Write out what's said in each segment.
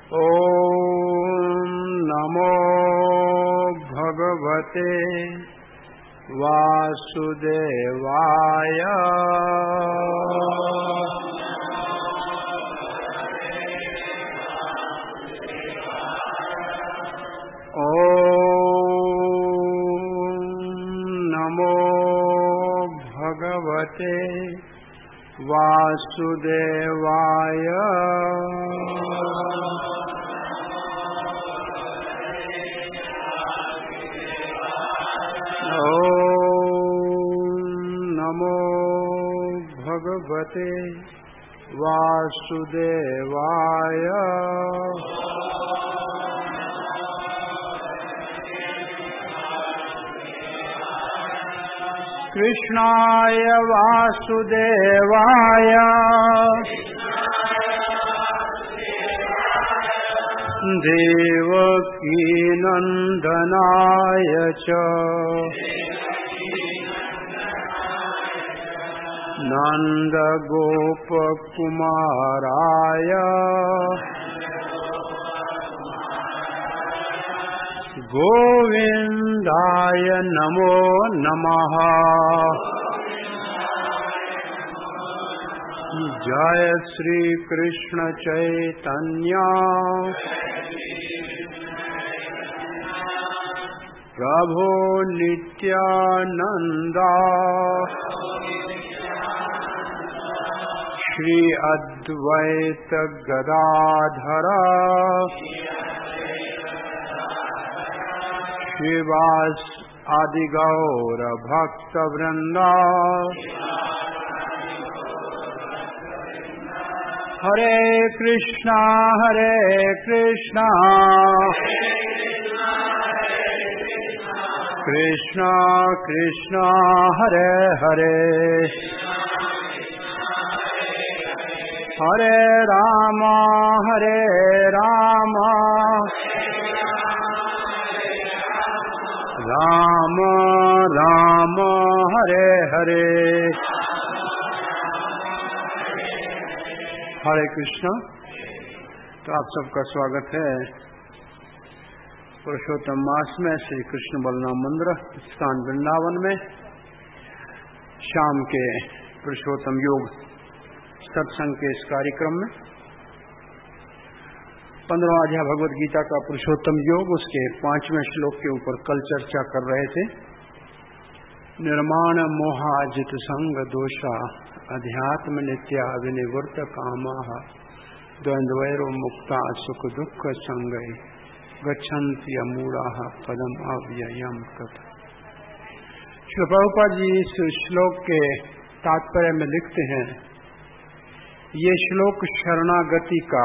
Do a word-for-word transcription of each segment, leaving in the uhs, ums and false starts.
ॐ नमो भगवते वासुदेवाय। भगवते वासुदेवाय। ॐ नमो भगवते वासुदेवाय। कृष्णाय वासुदेवाय देवकीनन्दनाय च नन्दगोपकुमाराय गोविन्दाय नमो नमः। जय श्री कृष्ण चैतन्य प्रभु नित्यानंद श्री अद्वैत गदाधर श्रीवास आदि गौर भक्त वृंदा। हरे कृष्णा हरे कृष्णा कृष्णा कृष्णा हरे हरे हरे राम हरे राम राम राम हरे हरे। हरे कृष्णा। तो आप सबका स्वागत है पुरुषोत्तम मास में श्री कृष्ण बलराम मंदिर स्थान वृंदावन में शाम के पुरुषोत्तम योग सत्संग के इस कार्यक्रम में पंद्रहवां अध्याय भगवद गीता का पुरुषोत्तम योग उसके पांचवें श्लोक के ऊपर कल चर्चा कर रहे थे। निर्माण मोहाजित संग दोषा अध्यात्म नित्या विनिवृत्त कामा द्वंद्वैरो मुक्ता सुख दुख संगय गच्छन्ति अमूढ़ा पदम अव्ययम कथ। श्री प्रभुपाद जी इस श्लोक के तात्पर्य में लिखते हैं, ये श्लोक शरणागति का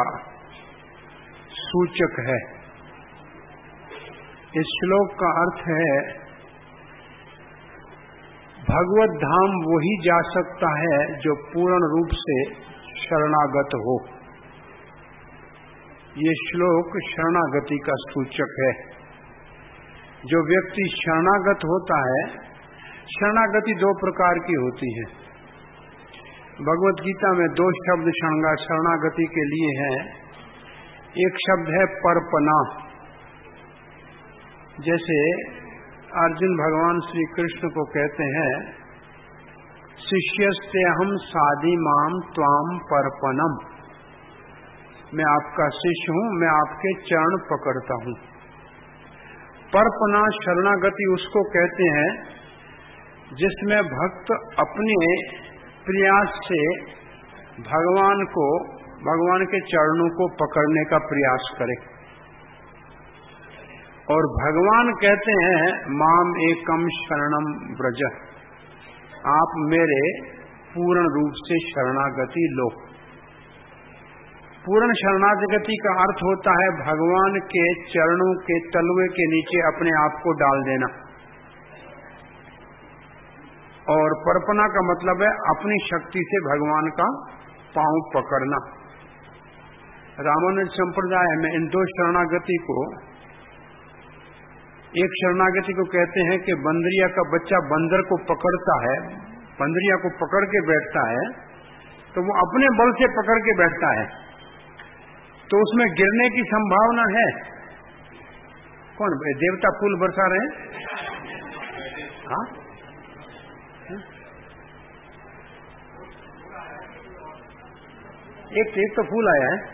सूचक है। इस श्लोक का अर्थ है भगवत धाम वही जा सकता है जो पूर्ण रूप से शरणागत हो। ये श्लोक शरणागति का सूचक है। जो व्यक्ति शरणागत होता है, शरणागति दो प्रकार की होती है। भगवत गीता में दो शब्द शरणागति के लिए हैं। एक शब्द है परपना। जैसे अर्जुन भगवान श्री कृष्ण को कहते हैं, शिष्यस्ते अहम साधि माम त्वाम परपनम। मैं आपका शिष्य हूं, मैं आपके चरण पकड़ता हूं। परपना शरणागति उसको कहते हैं जिसमें भक्त अपने प्रयास से भगवान को भगवान के चरणों को पकड़ने का प्रयास करे। और भगवान कहते हैं माम एकम शरणम व्रज, आप मेरे पूर्ण रूप से शरणागति लो। पूर्ण शरणागति का अर्थ होता है भगवान के चरणों के तलवे के नीचे अपने आप को डाल देना। और परपना का मतलब है अपनी शक्ति से भगवान का पांव पकड़ना। रामानुज संप्रदाय में इन दो शरणागति को, एक शरणागति को कहते हैं कि बंदरिया का बच्चा बंदर को पकड़ता है, बंदरिया को पकड़ के बैठता है, तो वो अपने बल से पकड़ के बैठता है। तो उसमें गिरने की संभावना है। कौन देवता फूल बरसा रहे हैं? हाँ, एक एक तो फूल आया है।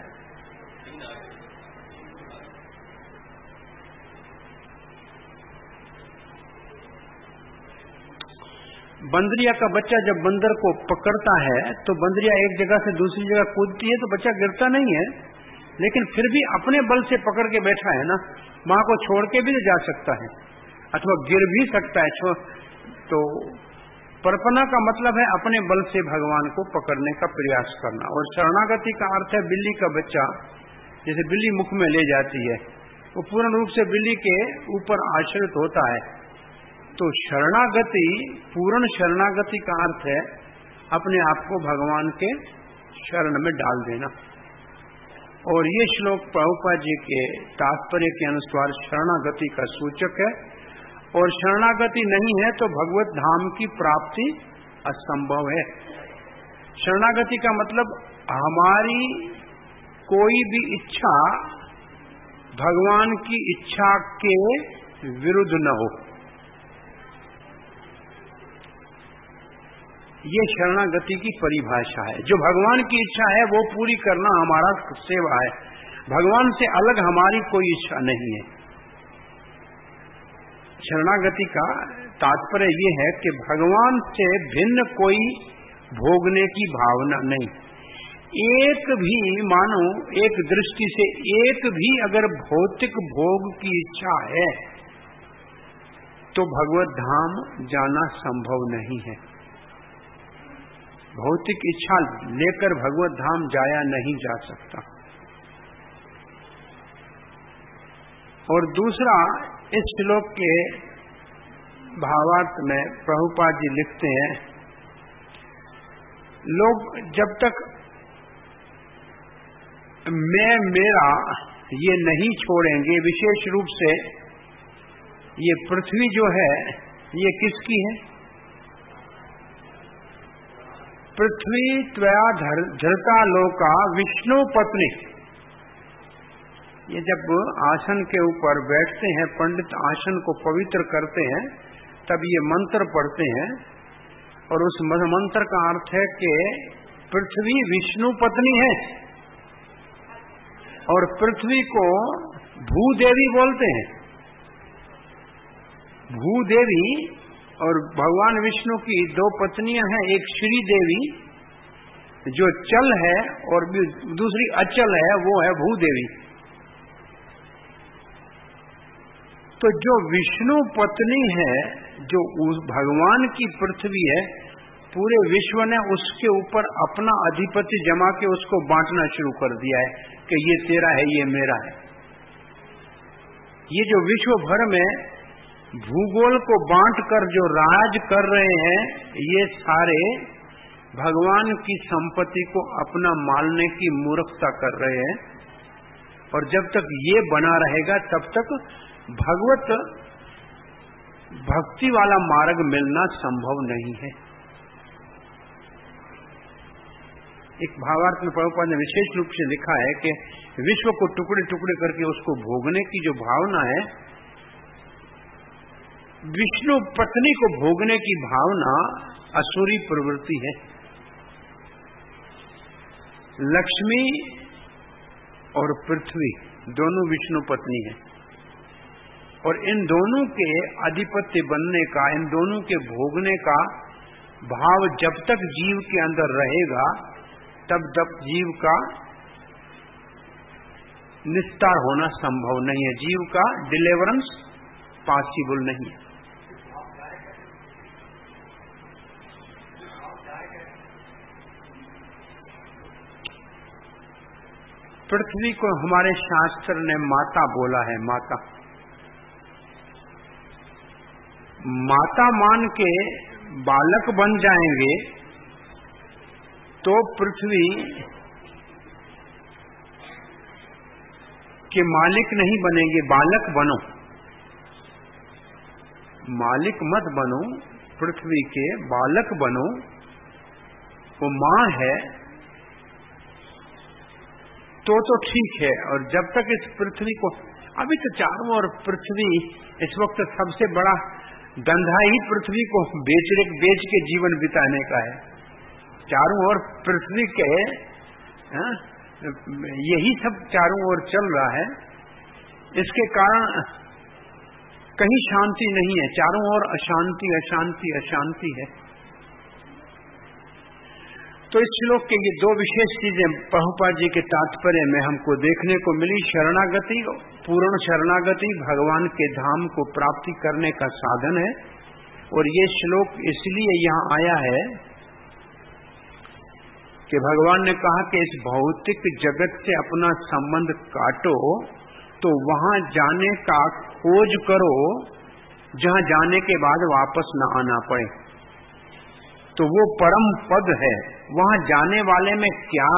बंदरिया का बच्चा जब बंदर को पकड़ता है तो बंदरिया एक जगह से दूसरी जगह कूदती है तो बच्चा गिरता नहीं है, लेकिन फिर भी अपने बल से पकड़ के बैठा है ना। मां को छोड़ के भी जा सकता है अथवा गिर भी सकता है। तो परपना का मतलब है अपने बल से भगवान को पकड़ने का प्रयास करना। और शरणागति का अर्थ है बिल्ली का बच्चा, जैसे बिल्ली मुख में ले जाती है, वो पूर्ण रूप से बिल्ली के ऊपर आश्रित होता है। तो शरणागति, पूर्ण शरणागति का अर्थ है अपने आप को भगवान के शरण में डाल देना। और ये श्लोक प्रभुपाद जी के तात्पर्य के अनुसार शरणागति का सूचक है। और शरणागति नहीं है तो भगवत धाम की प्राप्ति असंभव है। शरणागति का मतलब हमारी कोई भी इच्छा भगवान की इच्छा के विरुद्ध न हो, ये शरणागति की परिभाषा है। जो भगवान की इच्छा है वो पूरी करना हमारा सेवा है। भगवान से अलग हमारी कोई इच्छा नहीं है। शरणागति का तात्पर्य ये है कि भगवान से भिन्न कोई भोगने की भावना नहीं। एक भी, मानो एक दृष्टि से एक भी अगर भौतिक भोग की इच्छा है तो भगवत धाम जाना संभव नहीं है। भौतिक इच्छा लेकर भगवत धाम जाया नहीं जा सकता। और दूसरा, इस श्लोक के भावार्थ में प्रभुपाद जी लिखते हैं, लोग जब तक मैं मेरा ये नहीं छोड़ेंगे, विशेष रूप से ये पृथ्वी जो है ये किसकी है? पृथ्वी त्वया धरता लोका विष्णु पत्नी। ये जब आसन के ऊपर बैठते हैं, पंडित आसन को पवित्र करते हैं, तब ये मंत्र पढ़ते हैं। और उस मंत्र का अर्थ है कि पृथ्वी विष्णु पत्नी है। और पृथ्वी को भूदेवी बोलते हैं। भूदेवी और भगवान विष्णु की दो पत्नियां हैं, एक श्री देवी जो चल है और दूसरी अचल है, वो है भूदेवी। तो जो विष्णु पत्नी है, जो उस भगवान की पृथ्वी है, पूरे विश्व ने उसके ऊपर अपना अधिपति जमा के उसको बांटना शुरू कर दिया है कि ये तेरा है, ये मेरा है। ये जो विश्व भर में भूगोल को बांटकर जो राज कर रहे हैं, ये सारे भगवान की संपत्ति को अपना मानने की मूर्खता कर रहे हैं। और जब तक ये बना रहेगा तब तक भगवत भक्ति वाला मार्ग मिलना संभव नहीं है। एक भावार्थ में प्रभुपाद ने विशेष रूप से लिखा है कि विश्व को टुकड़े टुकड़े करके उसको भोगने की जो भावना है, विष्णु पत्नी को भोगने की भावना असुरी प्रवृत्ति है। लक्ष्मी और पृथ्वी दोनों विष्णु पत्नी है। और इन दोनों के अधिपत्य बनने का, इन दोनों के भोगने का भाव जब तक जीव के अंदर रहेगा, तब तक जीव का निस्तार होना संभव नहीं है। जीव का डिलीवरेंस पॉसिबल नहीं है। पृथ्वी को हमारे शास्त्र ने माता बोला है। माता माता मान के बालक बन जाएंगे तो पृथ्वी के मालिक नहीं बनेंगे। बालक बनो, मालिक मत बनो, पृथ्वी के बालक बनो। वो मां है तो तो ठीक है। और जब तक इस पृथ्वी को, अभी तो चारों ओर पृथ्वी इस वक्त सबसे बड़ा धंधा ही पृथ्वी को बेच बेच के जीवन बिताने का है। चारों ओर पृथ्वी के हा? यही सब चारों ओर चल रहा है। इसके कारण कहीं शांति नहीं है, चारों ओर अशांति अशांति अशांति है। तो इस श्लोक के ये दो विशेष चीजें प्रभुपाद जी के तात्पर्य में हमको देखने को मिली। शरणागति, पूर्ण शरणागति भगवान के धाम को प्राप्ति करने का साधन है। और ये श्लोक इसलिए यहाँ आया है कि भगवान ने कहा कि इस भौतिक जगत से अपना संबंध काटो, तो वहां जाने का खोज करो जहां जाने के बाद वापस न आना पड़े। तो वो परम पद है। वहां जाने वाले में क्या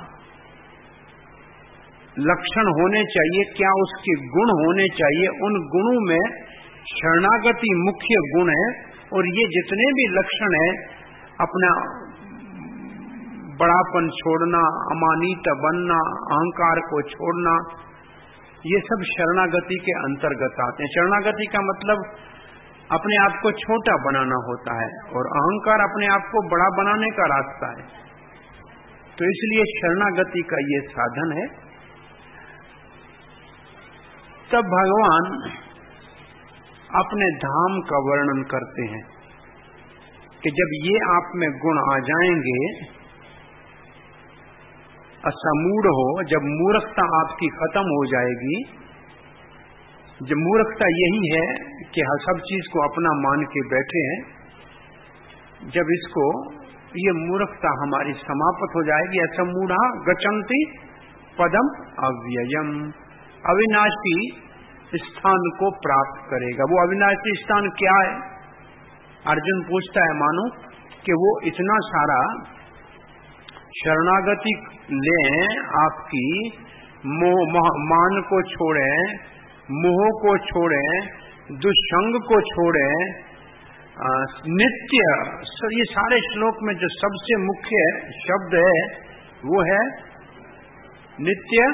लक्षण होने चाहिए, क्या उसके गुण होने चाहिए, उन गुणों में शरणागति मुख्य गुण है। और ये जितने भी लक्षण है, अपना बड़ापन छोड़ना, अमानित बनना, अहंकार को छोड़ना, ये सब शरणागति के अंतर्गत आते हैं। शरणागति का मतलब अपने आप को छोटा बनाना होता है और अहंकार अपने आप को बड़ा बनाने का रास्ता है। तो इसलिए शरणागति का ये साधन है। तब भगवान अपने धाम का वर्णन करते हैं कि जब ये आप में गुण आ जाएंगे, असमूढ़ हो, जब मूर्खता आपकी खत्म हो जाएगी, जब मूर्खता यही है कि हम सब चीज को अपना मान के बैठे हैं, जब इसको ये मूर्खता हमारी समाप्त हो जाएगी, असमूढ़ा गच्छन्ति पदम अव्ययम, अविनाशी स्थान को प्राप्त करेगा। वो अविनाशी स्थान क्या है? अर्जुन पूछता है मानो कि वो इतना सारा शरणागति लें, आपकी मोह मान को छोड़े, मोह को छोड़े, दुष्संग को छोड़े, नित्य, ये सारे श्लोक में जो सबसे मुख्य शब्द है वो है नित्य,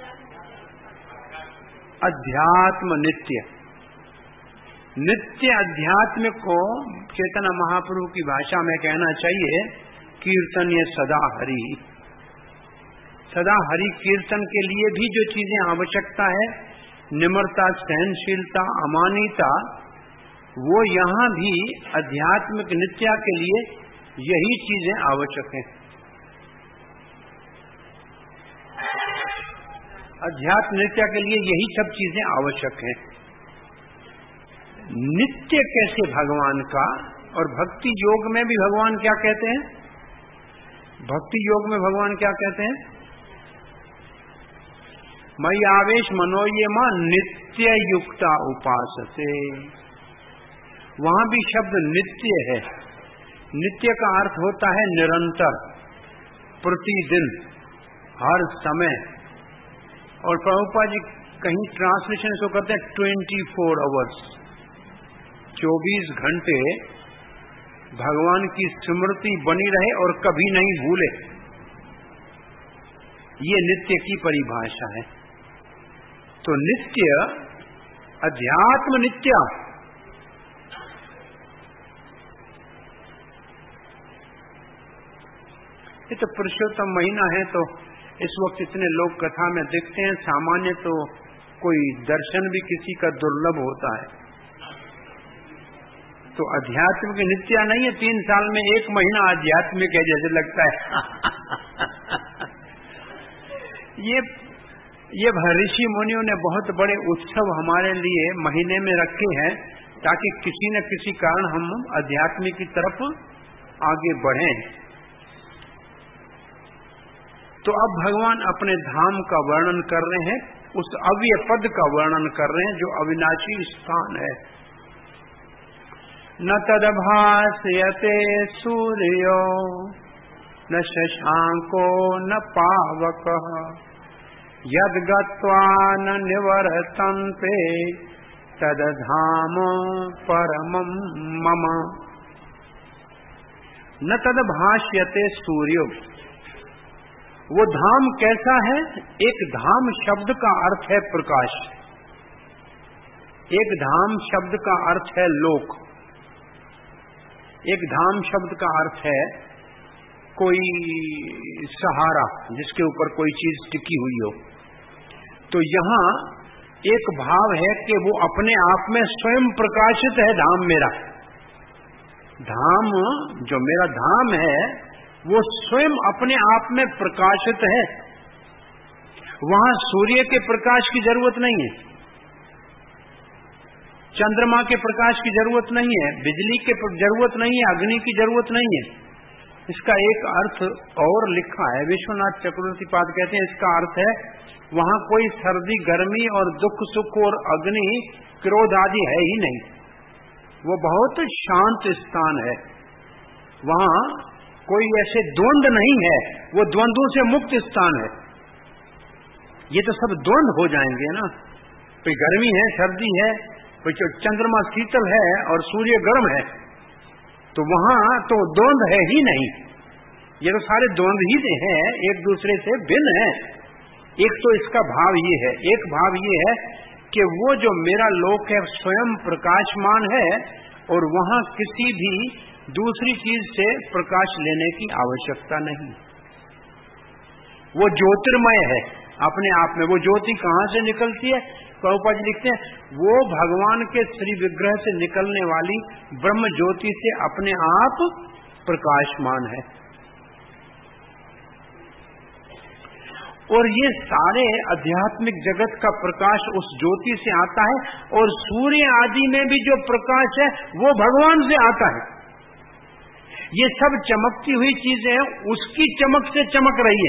अध्यात्म नित्य। नित्य अध्यात्म को चैतन्य महाप्रभु की भाषा में कहना चाहिए कीर्तन ये सदा हरि। सदा हरि कीर्तन के लिए भी जो चीजें आवश्यकता है, निम्रता, सहनशीलता, अमानिता, वो यहाँ भी आध्यात्मिक नित्या के लिए यही चीजें आवश्यक हैं। अध्यात्म नित्या के लिए यही सब चीजें आवश्यक हैं। नित्य कैसे भगवान का, और भक्ति योग में भी भगवान क्या कहते हैं? भक्ति योग में भगवान क्या कहते हैं? मयि आवेश मनोये मां नित्य युक्ता उपासते। वहां भी शब्द नित्य है। नित्य का अर्थ होता है निरंतर, प्रतिदिन, हर समय। और प्रभुपाद जी कहीं ट्रांसलेशन इसको करते हैं ट्वेंटी फोर आवर्स, चौबीस घंटे भगवान की स्मृति बनी रहे और कभी नहीं भूले। ये नित्य की परिभाषा है। तो नित्य, अध्यात्म नित्य, ये तो पुरुषोत्तम महीना है, तो इस वक्त इतने लोग कथा में दिखते हैं। सामान्य तो कोई दर्शन भी किसी का दुर्लभ होता है। तो अध्यात्म की नित्य नहीं है, तीन साल में एक महीना आध्यात्मिक है जैसे लगता है। ये ये ऋषि मुनियों ने बहुत बड़े उत्सव हमारे लिए महीने में रखे हैं ताकि किसी न किसी कारण हम अध्यात्म की तरफ आगे बढ़ें। तो अब भगवान अपने धाम का वर्णन कर रहे हैं, उस अव्यय पद का वर्णन कर रहे हैं जो अविनाशी स्थान है। न तदभासयते सूर्यो न शशांको न पावकः यद् गत्वा न निवर्तन्ते तदधाम परमं मम। न तदभास्यते सूर्यो, वो धाम कैसा है? एक धाम शब्द का अर्थ है प्रकाश, एक धाम शब्द का अर्थ है लोक, एक धाम शब्द का अर्थ है कोई सहारा जिसके ऊपर कोई चीज टिकी हुई हो। तो यहां एक भाव है कि वो अपने आप में स्वयं प्रकाशित है। धाम मेरा धाम जो मेरा धाम है वो स्वयं अपने आप में प्रकाशित है। वहां सूर्य के प्रकाश की जरूरत नहीं है, चंद्रमा के प्रकाश की जरूरत नहीं है, बिजली की जरूरत नहीं है, अग्नि की जरूरत नहीं है। इसका एक अर्थ और लिखा है, विश्वनाथ चक्रवर्ती पाद कहते हैं, इसका अर्थ है वहां कोई सर्दी गर्मी और दुख सुख और अग्नि क्रोध आदि है ही नहीं। वो बहुत शांत स्थान है, वहां कोई ऐसे द्वंद नहीं है, वो द्वंद्वों से मुक्त स्थान है। ये तो सब द्वंद हो जाएंगे ना, कोई गर्मी है सर्दी है, कोई चंद्रमा शीतल है और सूर्य गर्म है, तो वहां तो द्वंद है ही नहीं। ये तो सारे द्वंद ही हैं, एक दूसरे से भिन्न है। एक तो इसका भाव ये है, एक भाव ये है कि वो जो मेरा लोक है स्वयं प्रकाशमान है और वहां किसी भी दूसरी चीज से प्रकाश लेने की आवश्यकता नहीं। वो ज्योतिर्मय है अपने आप में। वो ज्योति कहां से निकलती है? प्रभुपाद जी लिखते हैं वो भगवान के श्री विग्रह से निकलने वाली ब्रह्म ज्योति से अपने आप प्रकाशमान है। और ये सारे आध्यात्मिक जगत का प्रकाश उस ज्योति से आता है, और सूर्य आदि में भी जो प्रकाश है वो भगवान से आता है। ये सब चमकती हुई चीजें उसकी चमक से चमक रही है।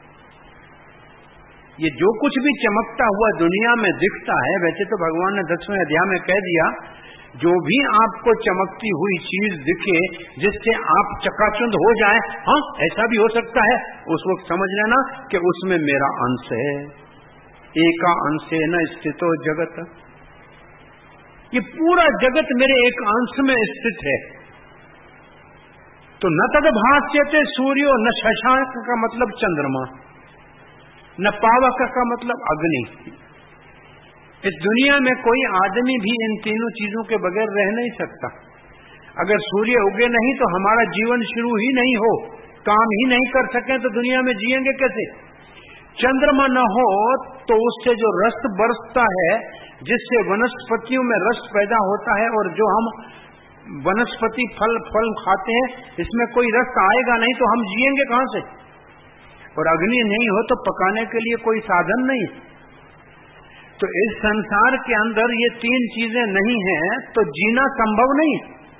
ये जो कुछ भी चमकता हुआ दुनिया में दिखता है, वैसे तो भगवान ने दसवें अध्याय में कह दिया, जो भी आपको चमकती हुई चीज दिखे जिससे आप चकाचौंध हो जाए, हाँ ऐसा भी हो सकता है, उस वक्त समझ लेना कि उसमें मेरा अंश है। एका अंशे न स्थितो जगत, ये पूरा जगत मेरे एक अंश में स्थित है। तो न तद भास्यते सूर्यो, न शशांक का मतलब चंद्रमा, न पावक का मतलब अग्नि। इस दुनिया में कोई आदमी भी इन तीनों चीजों के बगैर रह नहीं सकता। अगर सूर्य उगे नहीं तो हमारा जीवन शुरू ही नहीं हो, काम ही नहीं कर सके तो दुनिया में जिएंगे कैसे? चंद्रमा न हो तो उससे जो रस बरसता है, जिससे वनस्पतियों में रस पैदा होता है, और जो हम वनस्पति फल फल खाते हैं इसमें कोई रस आएगा नहीं तो हम जिएंगे कहां से? और अग्नि नहीं हो तो पकाने के लिए कोई साधन नहीं। तो इस संसार के अंदर ये तीन चीजें नहीं हैं तो जीना संभव नहीं।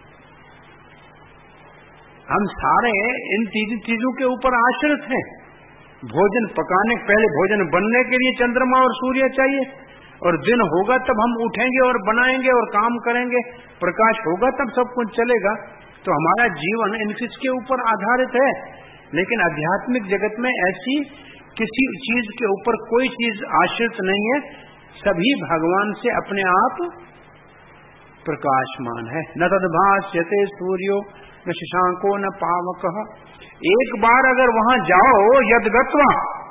हम सारे इन तीन चीजों के ऊपर आश्रित हैं। भोजन पकाने, पहले भोजन बनने के लिए चंद्रमा और सूर्य चाहिए, और दिन होगा तब हम उठेंगे और बनाएंगे और काम करेंगे, प्रकाश होगा तब सब कुछ चलेगा। तो हमारा जीवन इन किसके ऊपर आधारित है? लेकिन आध्यात्मिक जगत में ऐसी किसी चीज के ऊपर कोई चीज आश्रित नहीं है, सभी भगवान से अपने आप प्रकाशमान है। न तद्भास्यते सूर्यो न शशांको न पावकः। एक बार अगर वहां जाओ, यद्गत्वा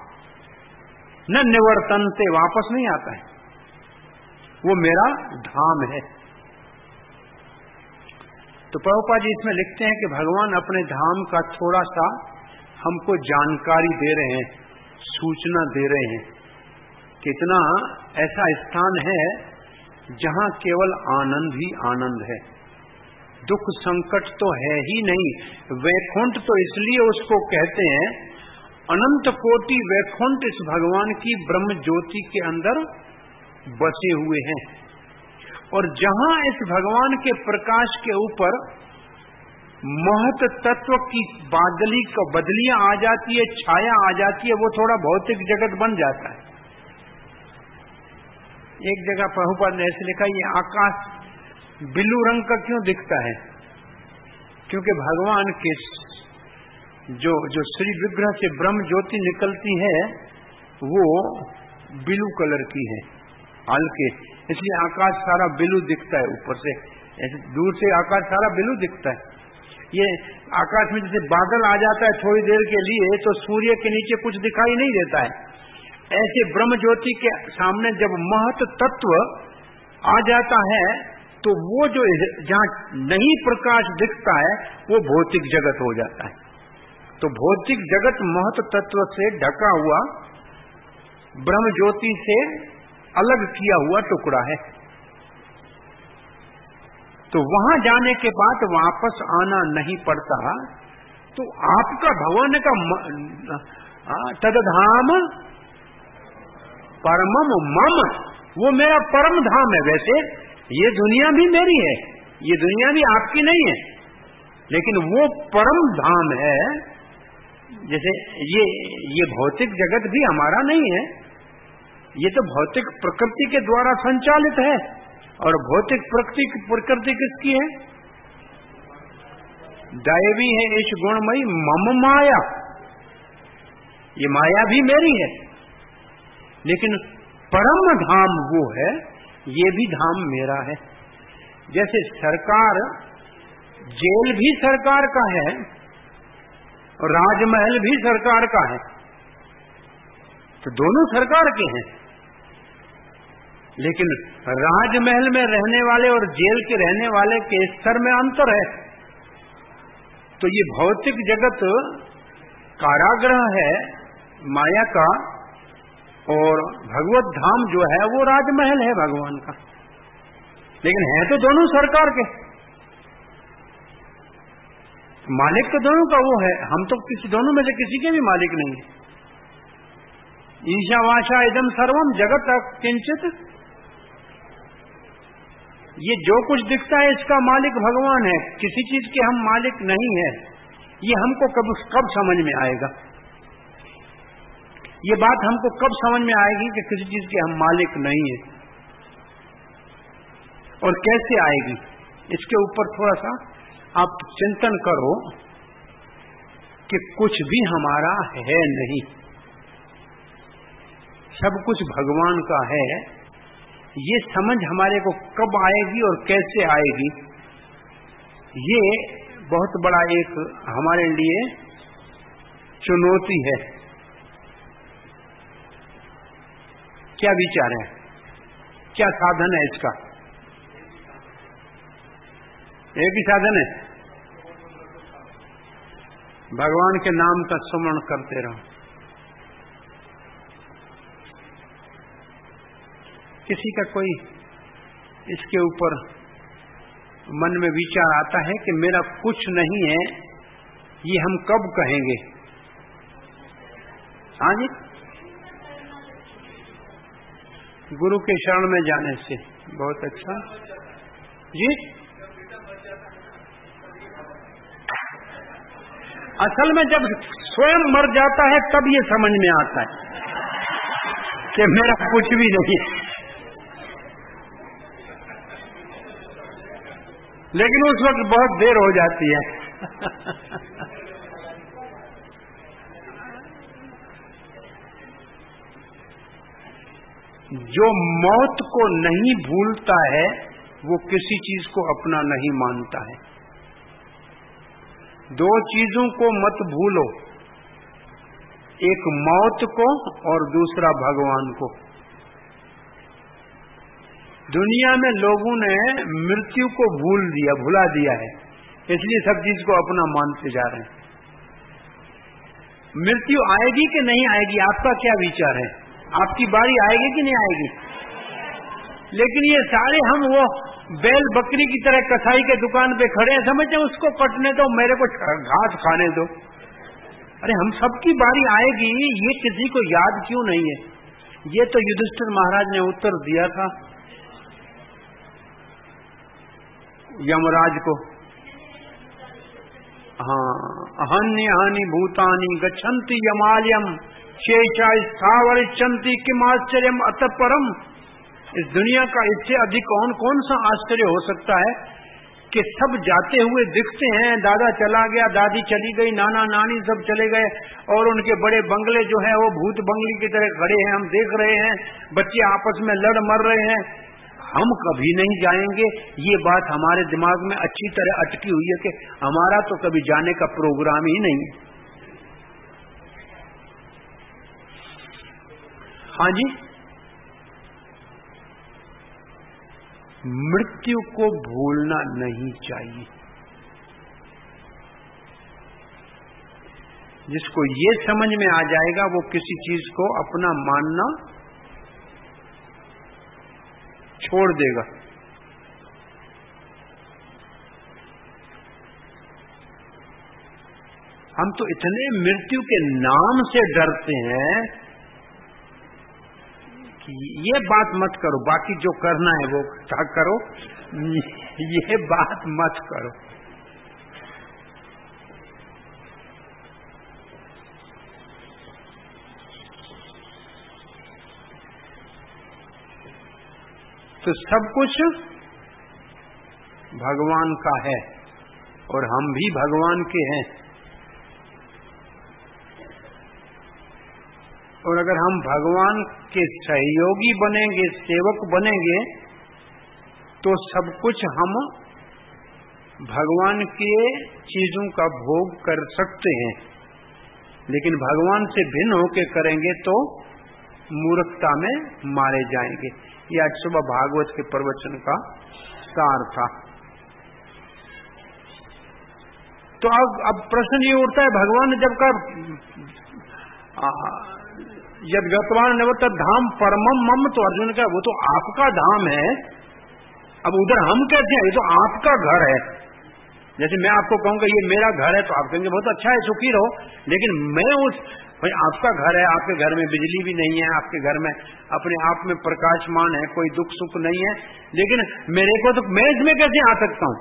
न निवर्तन्ते, वापस नहीं आता है, वो मेरा धाम है। तो प्रभुपाद जी इसमें लिखते हैं कि भगवान अपने धाम का थोड़ा सा हमको जानकारी दे रहे हैं, सूचना दे रहे हैं। कितना ऐसा स्थान है जहां केवल आनंद ही आनंद है, दुख संकट तो है ही नहीं। वैकुंठ तो इसलिए उसको कहते हैं, अनंत कोटि वैकुंठ इस भगवान की ब्रह्म ज्योति के अंदर बसे हुए हैं। और जहां इस भगवान के प्रकाश के ऊपर महत तत्व की बादली का बदलियां आ जाती है, छाया आ जाती है, वो थोड़ा भौतिक जगत बन जाता है। एक जगह प्रभुपाद ने ऐसे लिखा, ये आकाश ब्लू रंग का क्यों दिखता है? क्योंकि भगवान के जो जो श्री विग्रह से ब्रह्म ज्योति निकलती है वो ब्लू कलर की है, हल्के, इसलिए आकाश सारा ब्लू दिखता है। ऊपर से ऐसे दूर से आकाश सारा ब्लू दिखता है, ये आकाश में जैसे बादल आ जाता है थोड़ी देर के लिए तो सूर्य के नीचे कुछ दिखाई नहीं देता है, ऐसे ब्रह्म ज्योति के सामने जब महत तत्व आ जाता है तो वो जो जहाँ नहीं प्रकाश दिखता है वो भौतिक जगत हो जाता है। तो भौतिक जगत महत तत्व से ढका हुआ ब्रह्म ज्योति से अलग किया हुआ टुकड़ा है। तो वहां जाने के बाद वापस आना नहीं पड़ता। तो आपका भगवान का तदधाम परमम मम, वो मेरा परम धाम है। वैसे ये दुनिया भी मेरी है, ये दुनिया भी आपकी नहीं है, लेकिन वो परम धाम है। जैसे ये ये भौतिक जगत भी हमारा नहीं है, ये तो भौतिक प्रकृति के द्वारा संचालित है। और भौतिक प्रकृति प्रकृति किसकी है? दैवी है इस गुणमयी मम माया, ये माया भी मेरी है, लेकिन परम धाम वो है, ये भी धाम मेरा है। जैसे सरकार, जेल भी सरकार का है और राजमहल भी सरकार का है, तो दोनों सरकार के हैं। लेकिन राजमहल में रहने वाले और जेल के रहने वाले के स्तर में अंतर है। तो ये भौतिक जगत कारागृह है माया का, और भगवत धाम जो है वो राजमहल है भगवान का। लेकिन है तो दोनों सरकार के, मालिक तो दोनों का वो है, हम तो किसी दोनों में से किसी के भी मालिक नहीं है। ईशावाशा इदम सर्वम जगत किंचित, ये जो कुछ दिखता है इसका मालिक भगवान है, किसी चीज के हम मालिक नहीं है। ये हमको कब कब समझ में आएगा? ये बात हमको कब समझ में आएगी कि किसी चीज के हम मालिक नहीं है, और कैसे आएगी? इसके ऊपर थोड़ा सा आप चिंतन करो कि कुछ भी हमारा है नहीं, सब कुछ भगवान का है। ये समझ हमारे को कब आएगी और कैसे आएगी, ये बहुत बड़ा एक हमारे लिए चुनौती है। क्या विचार है, क्या साधन है इसका? एक ही साधन है, भगवान के नाम का स्मरण करते रहो। किसी का कोई इसके ऊपर मन में विचार आता है कि मेरा कुछ नहीं है, ये हम कब कहेंगे? हाँ जी, गुरु के शरण में जाने से। बहुत अच्छा जी। असल में जब स्वयं मर जाता है तब ये समझ में आता है कि मेरा कुछ भी नहीं है, लेकिन उस वक्त बहुत देर हो जाती है। जो मौत को नहीं भूलता है वो किसी चीज को अपना नहीं मानता है। दो चीजों को मत भूलो, एक मौत को और दूसरा भगवान को। दुनिया में लोगों ने मृत्यु को भूल दिया, भुला दिया है, इसलिए सब चीज को अपना मानते जा रहे हैं। मृत्यु आएगी कि नहीं आएगी, आपका क्या विचार है? आपकी बारी आएगी कि नहीं आएगी? लेकिन ये सारे हम वो बैल बकरी की तरह कसाई के दुकान पे खड़े हैं, समझते हैं उसको कटने दो, मेरे को घास खाने दो। अरे हम सबकी बारी आएगी, ये किसी को याद क्यों नहीं है? ये तो युधिष्ठिर महाराज ने उत्तर दिया था यमराज को। हाँ, अहन्य हानि भूतानि गच्छन्ति यमालयम शेषा स्थावरिष्यन्ति किम आश्चर्यम अतः परम। इस दुनिया का इससे अधिक कौन कौन सा आश्चर्य हो सकता है कि सब जाते हुए दिखते हैं। दादा चला गया, दादी चली गई, नाना नानी सब चले गए, और उनके बड़े बंगले जो है वो भूत बंगले की तरह खड़े हैं, हम देख रहे हैं। बच्चे आपस में लड़ मर रहे हैं, हम कभी नहीं जाएंगे, ये बात हमारे दिमाग में अच्छी तरह अटकी हुई है कि हमारा तो कभी जाने का प्रोग्राम ही नहीं है। हाँ जी, मृत्यु को भूलना नहीं चाहिए। जिसको ये समझ में आ जाएगा वो किसी चीज को अपना मानना छोड़ देगा। हम तो इतने मृत्यु के नाम से डरते हैं कि ये बात मत करो, बाकी जो करना है वो करो, ये बात मत करो। तो सब कुछ भगवान का है और हम भी भगवान के हैं। और अगर हम भगवान के सहयोगी बनेंगे, सेवक बनेंगे, तो सब कुछ हम भगवान के चीजों का भोग कर सकते हैं। लेकिन भगवान से भिन्न होकर करेंगे तो मूर्खता में मारे जाएंगे। ये आज सुबह भागवत के प्रवचन का सार था। तो अब अब प्रश्न ये उठता है, भगवान जब का यद्गतवान नवत धाम परमम मम, तो अर्जुन का वो तो आपका धाम है। अब उधर हम कहते हैं ये तो आपका घर है। जैसे मैं आपको कहूंगा ये मेरा घर है तो आप कहेंगे बहुत अच्छा है, सुखी रहो। लेकिन मैं उस भाई आपका घर है, आपके घर में बिजली भी नहीं है, आपके घर में अपने आप में प्रकाशमान है, कोई दुख सुख नहीं है, लेकिन मेरे को तो मैं इसमें कैसे आ सकता हूं?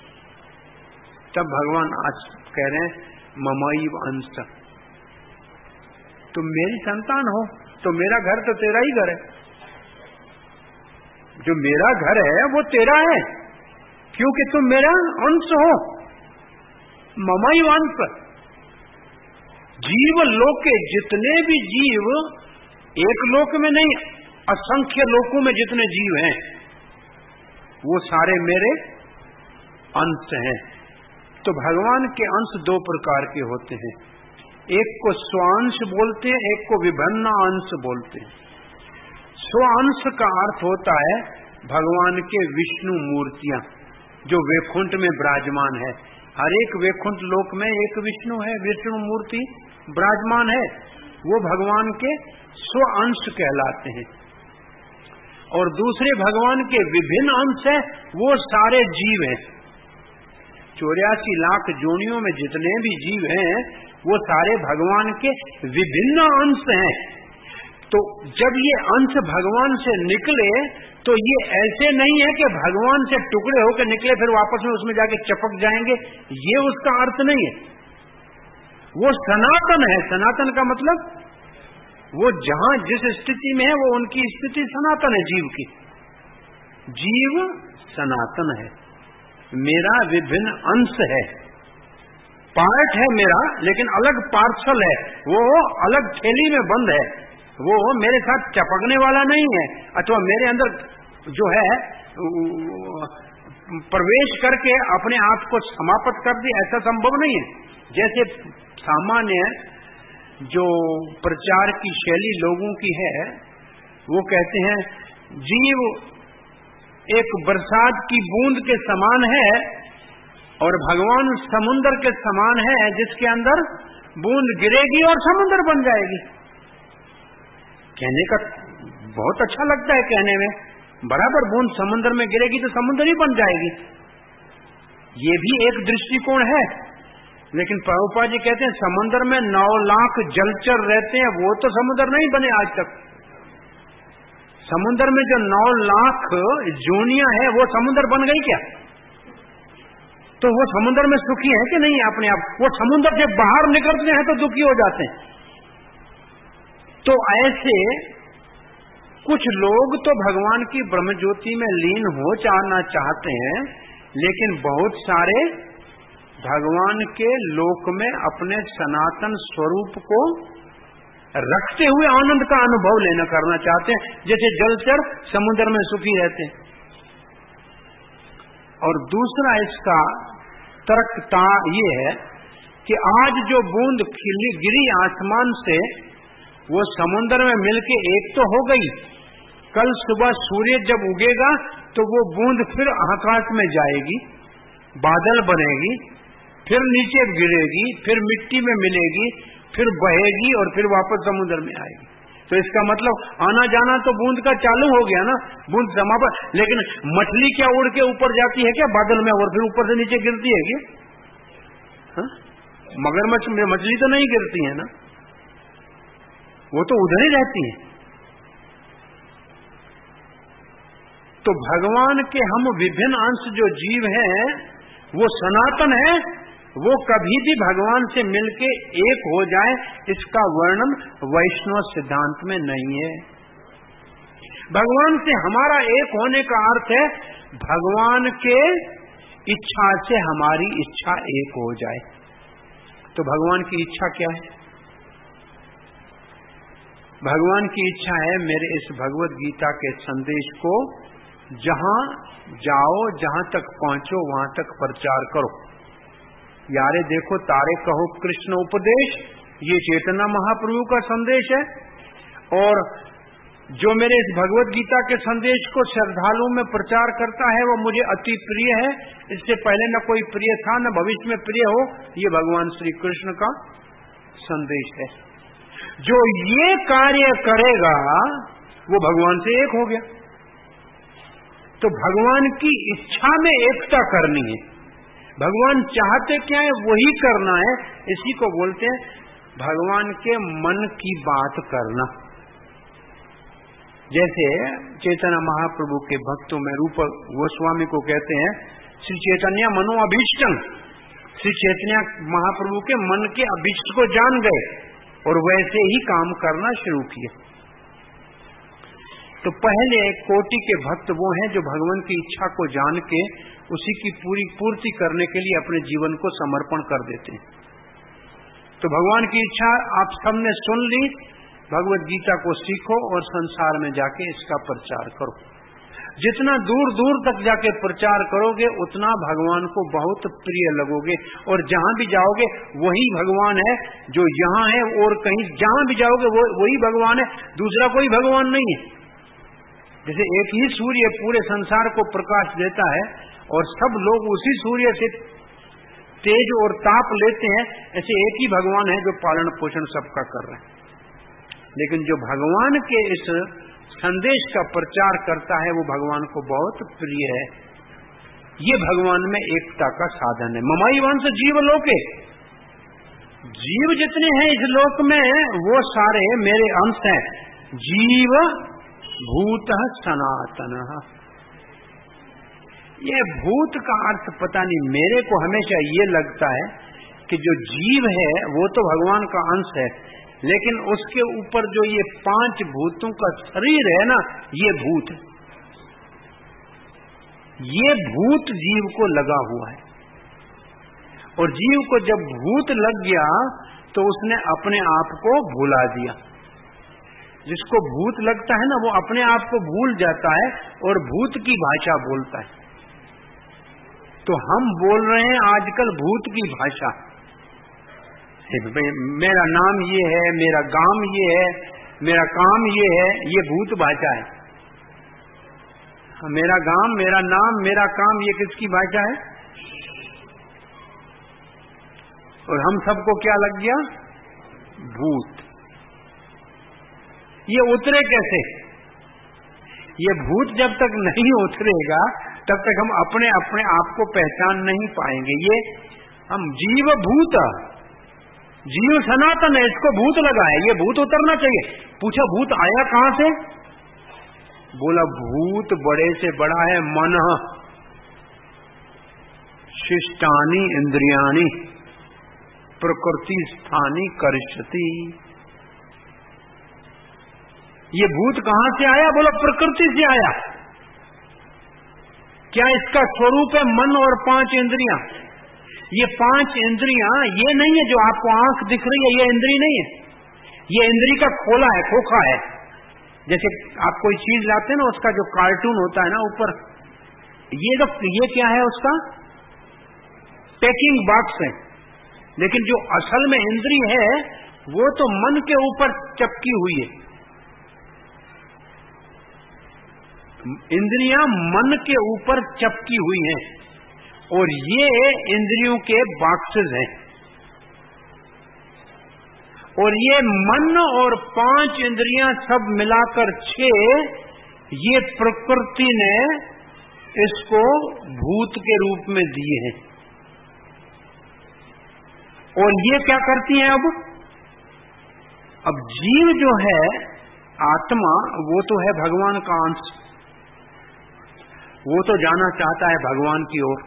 तब भगवान आज कह रहे हैं ममैव अंश, तुम मेरी संतान हो तो मेरा घर तो तेरा ही घर है। जो मेरा घर है वो तेरा है क्योंकि तुम मेरा अंश हो। ममैव अंश। जीव लोक के जितने भी जीव, एक लोक में नहीं, असंख्य लोकों में जितने जीव हैं वो सारे मेरे अंश हैं। तो भगवान के अंश दो प्रकार के होते हैं, एक को स्वांश बोलते हैं, एक को विभिन्न अंश बोलते हैं। स्वांश का अर्थ होता है भगवान के विष्णु मूर्तियां जो वैकुंठ में विराजमान है। हर एक वैकुंठ लोक में एक विष्णु है, विष्णु मूर्ति विराजमान है, वो भगवान के स्व अंश कहलाते हैं। और दूसरे भगवान के विभिन्न अंश है, वो सारे जीव हैं। चौरासी लाख जोनियों में जितने भी जीव हैं वो सारे भगवान के विभिन्न अंश हैं। तो जब ये अंश भगवान से निकले तो ये ऐसे नहीं है कि भगवान से टुकड़े होकर निकले फिर वापस में उसमें जाके चपक जाएंगे, ये उसका अर्थ नहीं है। वो सनातन है। सनातन का मतलब वो जहां जिस स्थिति में है वो उनकी स्थिति सनातन है जीव की। जीव सनातन है, मेरा विभिन्न अंश है, पार्ट है मेरा, लेकिन अलग पार्सल है, वो अलग थैली में बंद है, वो मेरे साथ चपकने वाला नहीं है, अथवा मेरे अंदर जो है प्रवेश करके अपने आप को समाप्त कर दे, ऐसा संभव नहीं है। जैसे सामान्य जो प्रचार की शैली लोगों की है, वो कहते हैं जीव एक बरसात की बूंद के समान है और भगवान समुद्र के समान है जिसके अंदर बूंद गिरेगी और समुद्र बन जाएगी। कहने का बहुत अच्छा लगता है कहने में, बराबर बूंद समुद्र में गिरेगी तो समुद्र ही बन जाएगी। ये भी एक दृष्टिकोण है, लेकिन प्रभुपाद जी कहते हैं समुद्र में नौ लाख जलचर रहते हैं, वो तो समुद्र नहीं बने आज तक। समुद्र में जो नौ लाख जोनियां हैं वो समुद्र बन गई क्या? तो वो समुद्र में सुखी है कि नहीं अपने आप? वो समुद्र से बाहर निकलते हैं तो दुखी हो जाते हैं। तो ऐसे कुछ लोग तो भगवान की ब्रह्म ज्योति में लीन हो जाना चाहते हैं, लेकिन बहुत सारे भगवान के लोक में अपने सनातन स्वरूप को रखते हुए आनंद का अनुभव लेना करना चाहते हैं। जैसे जलचर समुद्र में सुखी रहते हैं, और दूसरा इसका तर्कता ये है कि आज जो बूंद गिरी आसमान से वो समुद्र में मिलके एक तो हो गई, कल सुबह सूर्य जब उगेगा तो वो बूंद फिर आकाश में जाएगी, बादल बनेगी, फिर नीचे गिरेगी, फिर मिट्टी में मिलेगी, फिर बहेगी और फिर वापस समुद्र में आएगी। तो इसका मतलब आना जाना तो बूंद का चालू हो गया ना, बूंद जमा पर। लेकिन मछली क्या उड़ के ऊपर जाती है क्या बादल में और फिर ऊपर से नीचे गिरती है क्या? मगरमच्छ मछली तो नहीं गिरती है ना, वो तो उधर ही रहती है। तो भगवान के हम विभिन्न अंश जो जीव हैं वो सनातन है, वो कभी भी भगवान से मिलके एक हो जाए इसका वर्णन वैष्णव सिद्धांत में नहीं है। भगवान से हमारा एक होने का अर्थ है भगवान के इच्छा से हमारी इच्छा एक हो जाए। तो भगवान की इच्छा क्या है? भगवान की इच्छा है मेरे इस भगवत गीता के संदेश को जहां जाओ, जहां तक पहुंचो वहां तक प्रचार करो। यारे देखो तारे कहो कृष्ण उपदेश, ये चैतन्य महाप्रभु का संदेश है। और जो मेरे इस भगवत गीता के संदेश को श्रद्धालुओं में प्रचार करता है वो मुझे अति प्रिय है। इससे पहले न कोई प्रिय था न भविष्य में प्रिय हो। ये भगवान श्री कृष्ण का संदेश है। जो ये कार्य करेगा वो भगवान से एक हो गया। तो भगवान की इच्छा में एकता करनी है। भगवान चाहते क्या है वही करना है। इसी को बोलते हैं भगवान के मन की बात करना। जैसे चैतन्य महाप्रभु के भक्तों में रूप गोस्वामी को कहते हैं श्री चैतन्य मनो अभीष्टम। श्री चैतन्य महाप्रभु के मन के अभीष्ट को जान गए और वैसे ही काम करना शुरू किए। तो पहले कोटि के भक्त वो हैं जो भगवान की इच्छा को जान के उसी की पूरी पूर्ति करने के लिए अपने जीवन को समर्पण कर देते हैं। तो भगवान की इच्छा आप सबने सुन ली, भगवत गीता को सीखो और संसार में जाके इसका प्रचार करो। जितना दूर दूर तक जाके प्रचार करोगे उतना भगवान को बहुत प्रिय लगोगे। और जहां भी जाओगे वही भगवान है जो यहाँ है, और कहीं जहां भी जाओगे वो वही भगवान है, दूसरा कोई भगवान नहीं है। जैसे एक ही सूर्य पूरे संसार को प्रकाश देता है और सब लोग उसी सूर्य से तेज और ताप लेते हैं, ऐसे एक ही भगवान है जो पालन पोषण सबका कर रहे हैं। लेकिन जो भगवान के इस संदेश का प्रचार करता है वो भगवान को बहुत प्रिय है। ये भगवान में एकता का साधन है। ममाई वंश जीव लोके, जीव जितने हैं इस लोक में वो सारे मेरे अंश हैं। जीव भूत सनातन। ये भूत का अर्थ पता नहीं, मेरे को हमेशा ये लगता है कि जो जीव है वो तो भगवान का अंश है, लेकिन उसके ऊपर जो ये पांच भूतों का शरीर है ना, ये भूत ये भूत जीव को लगा हुआ है। और जीव को जब भूत लग गया तो उसने अपने आप को भुला दिया। जिसको भूत लगता है ना वो अपने आप को भूल जाता है और भूत की भाषा बोलता है। तो हम बोल रहे हैं आजकल भूत की भाषा। मेरा नाम ये है, मेरा गांव ये है, मेरा काम ये है, ये भूत भाषा है। मेरा गांव, मेरा नाम, मेरा काम, ये किसकी भाषा है? और हम सबको क्या लग गया? भूत। ये उतरे कैसे? ये भूत जब तक नहीं उतरेगा तब तक हम अपने अपने आप को पहचान नहीं पाएंगे। ये हम जीव भूत, जीव सनातन है, इसको भूत लगा है, ये भूत उतरना चाहिए। पूछा भूत आया कहां से? बोला भूत बड़े से बड़ा है मन, शिष्टानी इंद्रियाणी प्रकृति स्थानी करिष्यति। ये भूत कहां से आया? बोला प्रकृति से आया। क्या इसका स्वरूप है मन और पांच इंद्रियां? ये पांच इंद्रियां ये नहीं है जो आपको आंख दिख रही है, ये इंद्री नहीं है, ये इंद्री का खोला है, खोखा है। जैसे आप कोई चीज लाते हैं ना, उसका जो कार्टून होता है ना ऊपर, ये तो ये क्या है, उसका पैकिंग बॉक्स है। लेकिन जो असल में इंद्रिय है वो तो मन के ऊपर चपकी हुई है। इंद्रियां मन के ऊपर चपकी हुई हैं और ये इंद्रियों के बॉक्सेस हैं। और ये मन और पांच इंद्रियां सब मिलाकर छह, ये प्रकृति ने इसको भूत के रूप में दिए हैं। और ये क्या करती हैं अब अब जीव जो है आत्मा, वो तो है भगवान का अंश, वो तो जाना चाहता है भगवान की ओर।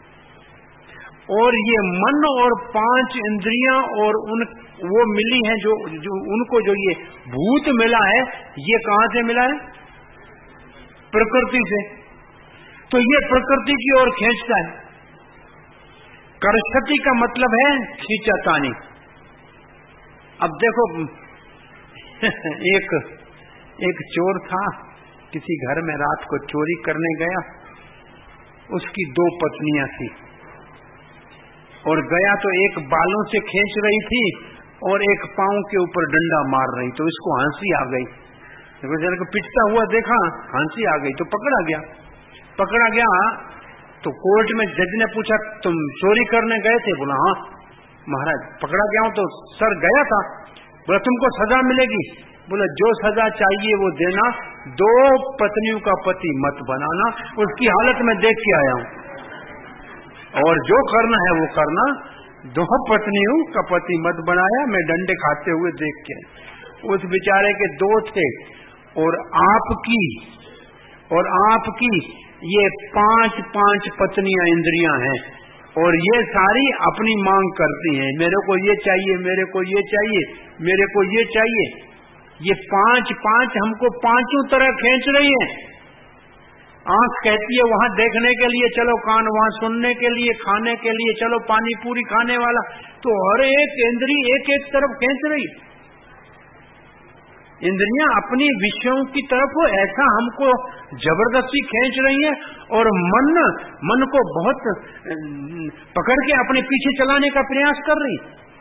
और ये मन और पांच इंद्रियां और उन वो मिली हैं जो जो उनको जो ये भूत मिला है, ये कहां से मिला है? प्रकृति से। तो ये प्रकृति की ओर खींचता है। कर्षति का मतलब है खींचातानी। अब देखो एक एक चोर था, किसी घर में रात को चोरी करने गया। उसकी दो पत्नियां थी और गया तो एक बालों से खींच रही थी और एक पांव के ऊपर डंडा मार रही। तो इसको हंसी आ गई, देखो जरा को पिटता हुआ देखा, हंसी आ गई तो पकड़ा गया। पकड़ा गया तो कोर्ट में जज ने पूछा तुम चोरी करने गए थे? बोला हाँ महाराज। पकड़ा गया हूं तो सर गया था। बोला तुमको सजा मिलेगी? बोला जो सजा चाहिए वो देना, दो पत्नियों का पति मत बनाना। उसकी हालत में देख के आया हूं और जो करना है वो करना, दो पत्नियों का पति मत बनाया। मैं डंडे खाते हुए देख के, उस बेचारे के दो थे और आपकी और आपकी ये पांच पांच पत्नियां इंद्रियां हैं और ये सारी अपनी मांग करती हैं, मेरे को ये चाहिए, मेरे को ये चाहिए, मेरे को ये चाहिए। ये पांच पांच हमको पांचों तरह खींच रही है। आंख कहती है वहां देखने के लिए चलो, कान वहां सुनने के लिए, खाने के लिए चलो, पानी पूरी खाने वाला। तो हर एक इंद्रिय एक एक तरफ खींच रही। इंद्रियां अपनी विषयों की तरफ ऐसा हमको जबरदस्ती खींच रही है और मन मन को बहुत पकड़ के अपने पीछे चलाने का प्रयास कर रही।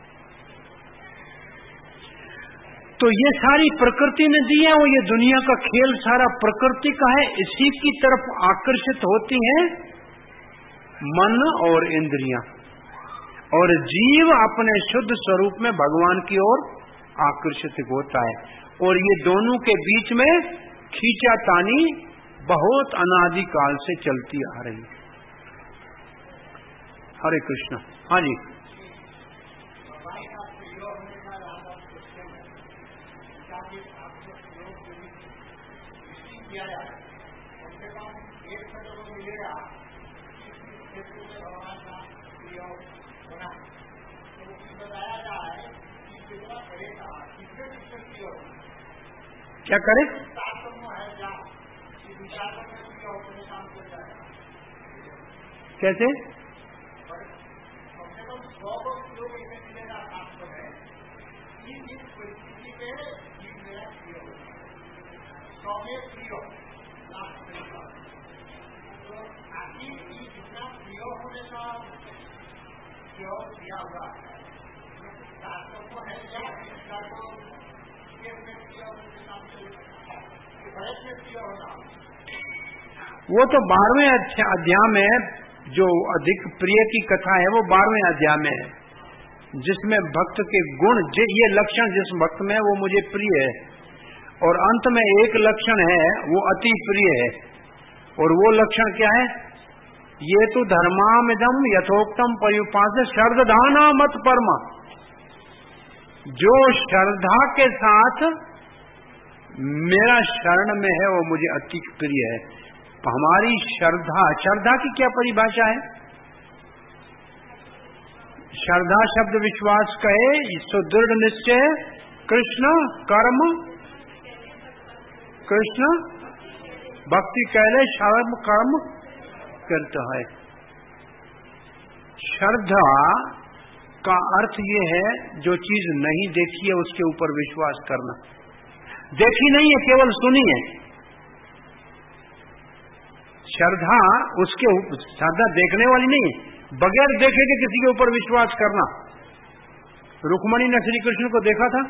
तो ये सारी प्रकृति ने दी है, और ये दुनिया का खेल सारा प्रकृति का है। इसी की तरफ आकर्षित होती हैं मन और इंद्रियां, और जीव अपने शुद्ध स्वरूप में भगवान की ओर आकर्षित होता है। और ये दोनों के बीच में खींचातानी बहुत अनादि काल से चलती आ रही है। हरे कृष्ण। हाँ जी। क्या करे? कैसे? वो तो बारहवें अध्याय में जो अधिक प्रिय की कथा है वो बारहवें अध्याय में है, जिसमें भक्त के गुण, ये लक्षण जिस भक्त में वो मुझे प्रिय है। और अंत में एक लक्षण है वो अति प्रिय है। और वो लक्षण क्या है? ये तो धर्मामिदम यथोक्तम पर्युपास श्रद्धाना मत परमा। जो श्रद्धा के साथ मेरा शरण में है वो मुझे अति प्रिय है। हमारी श्रद्धा, श्रद्धा की क्या परिभाषा है? श्रद्धा शब्द विश्वास कहे, सुदृढ़ निश्चय, कृष्ण कर्म, कृष्ण भक्ति कहले, शर्म कर्म करता है। श्रद्धा का अर्थ ये है जो चीज नहीं देखी है उसके ऊपर विश्वास करना। देखी नहीं है, केवल सुनी है। श्रद्धा उसके श्रद्धा देखने वाली नहीं, बगैर देखे के किसी के ऊपर विश्वास करना। रुक्मणी ने श्री कृष्ण को देखा था,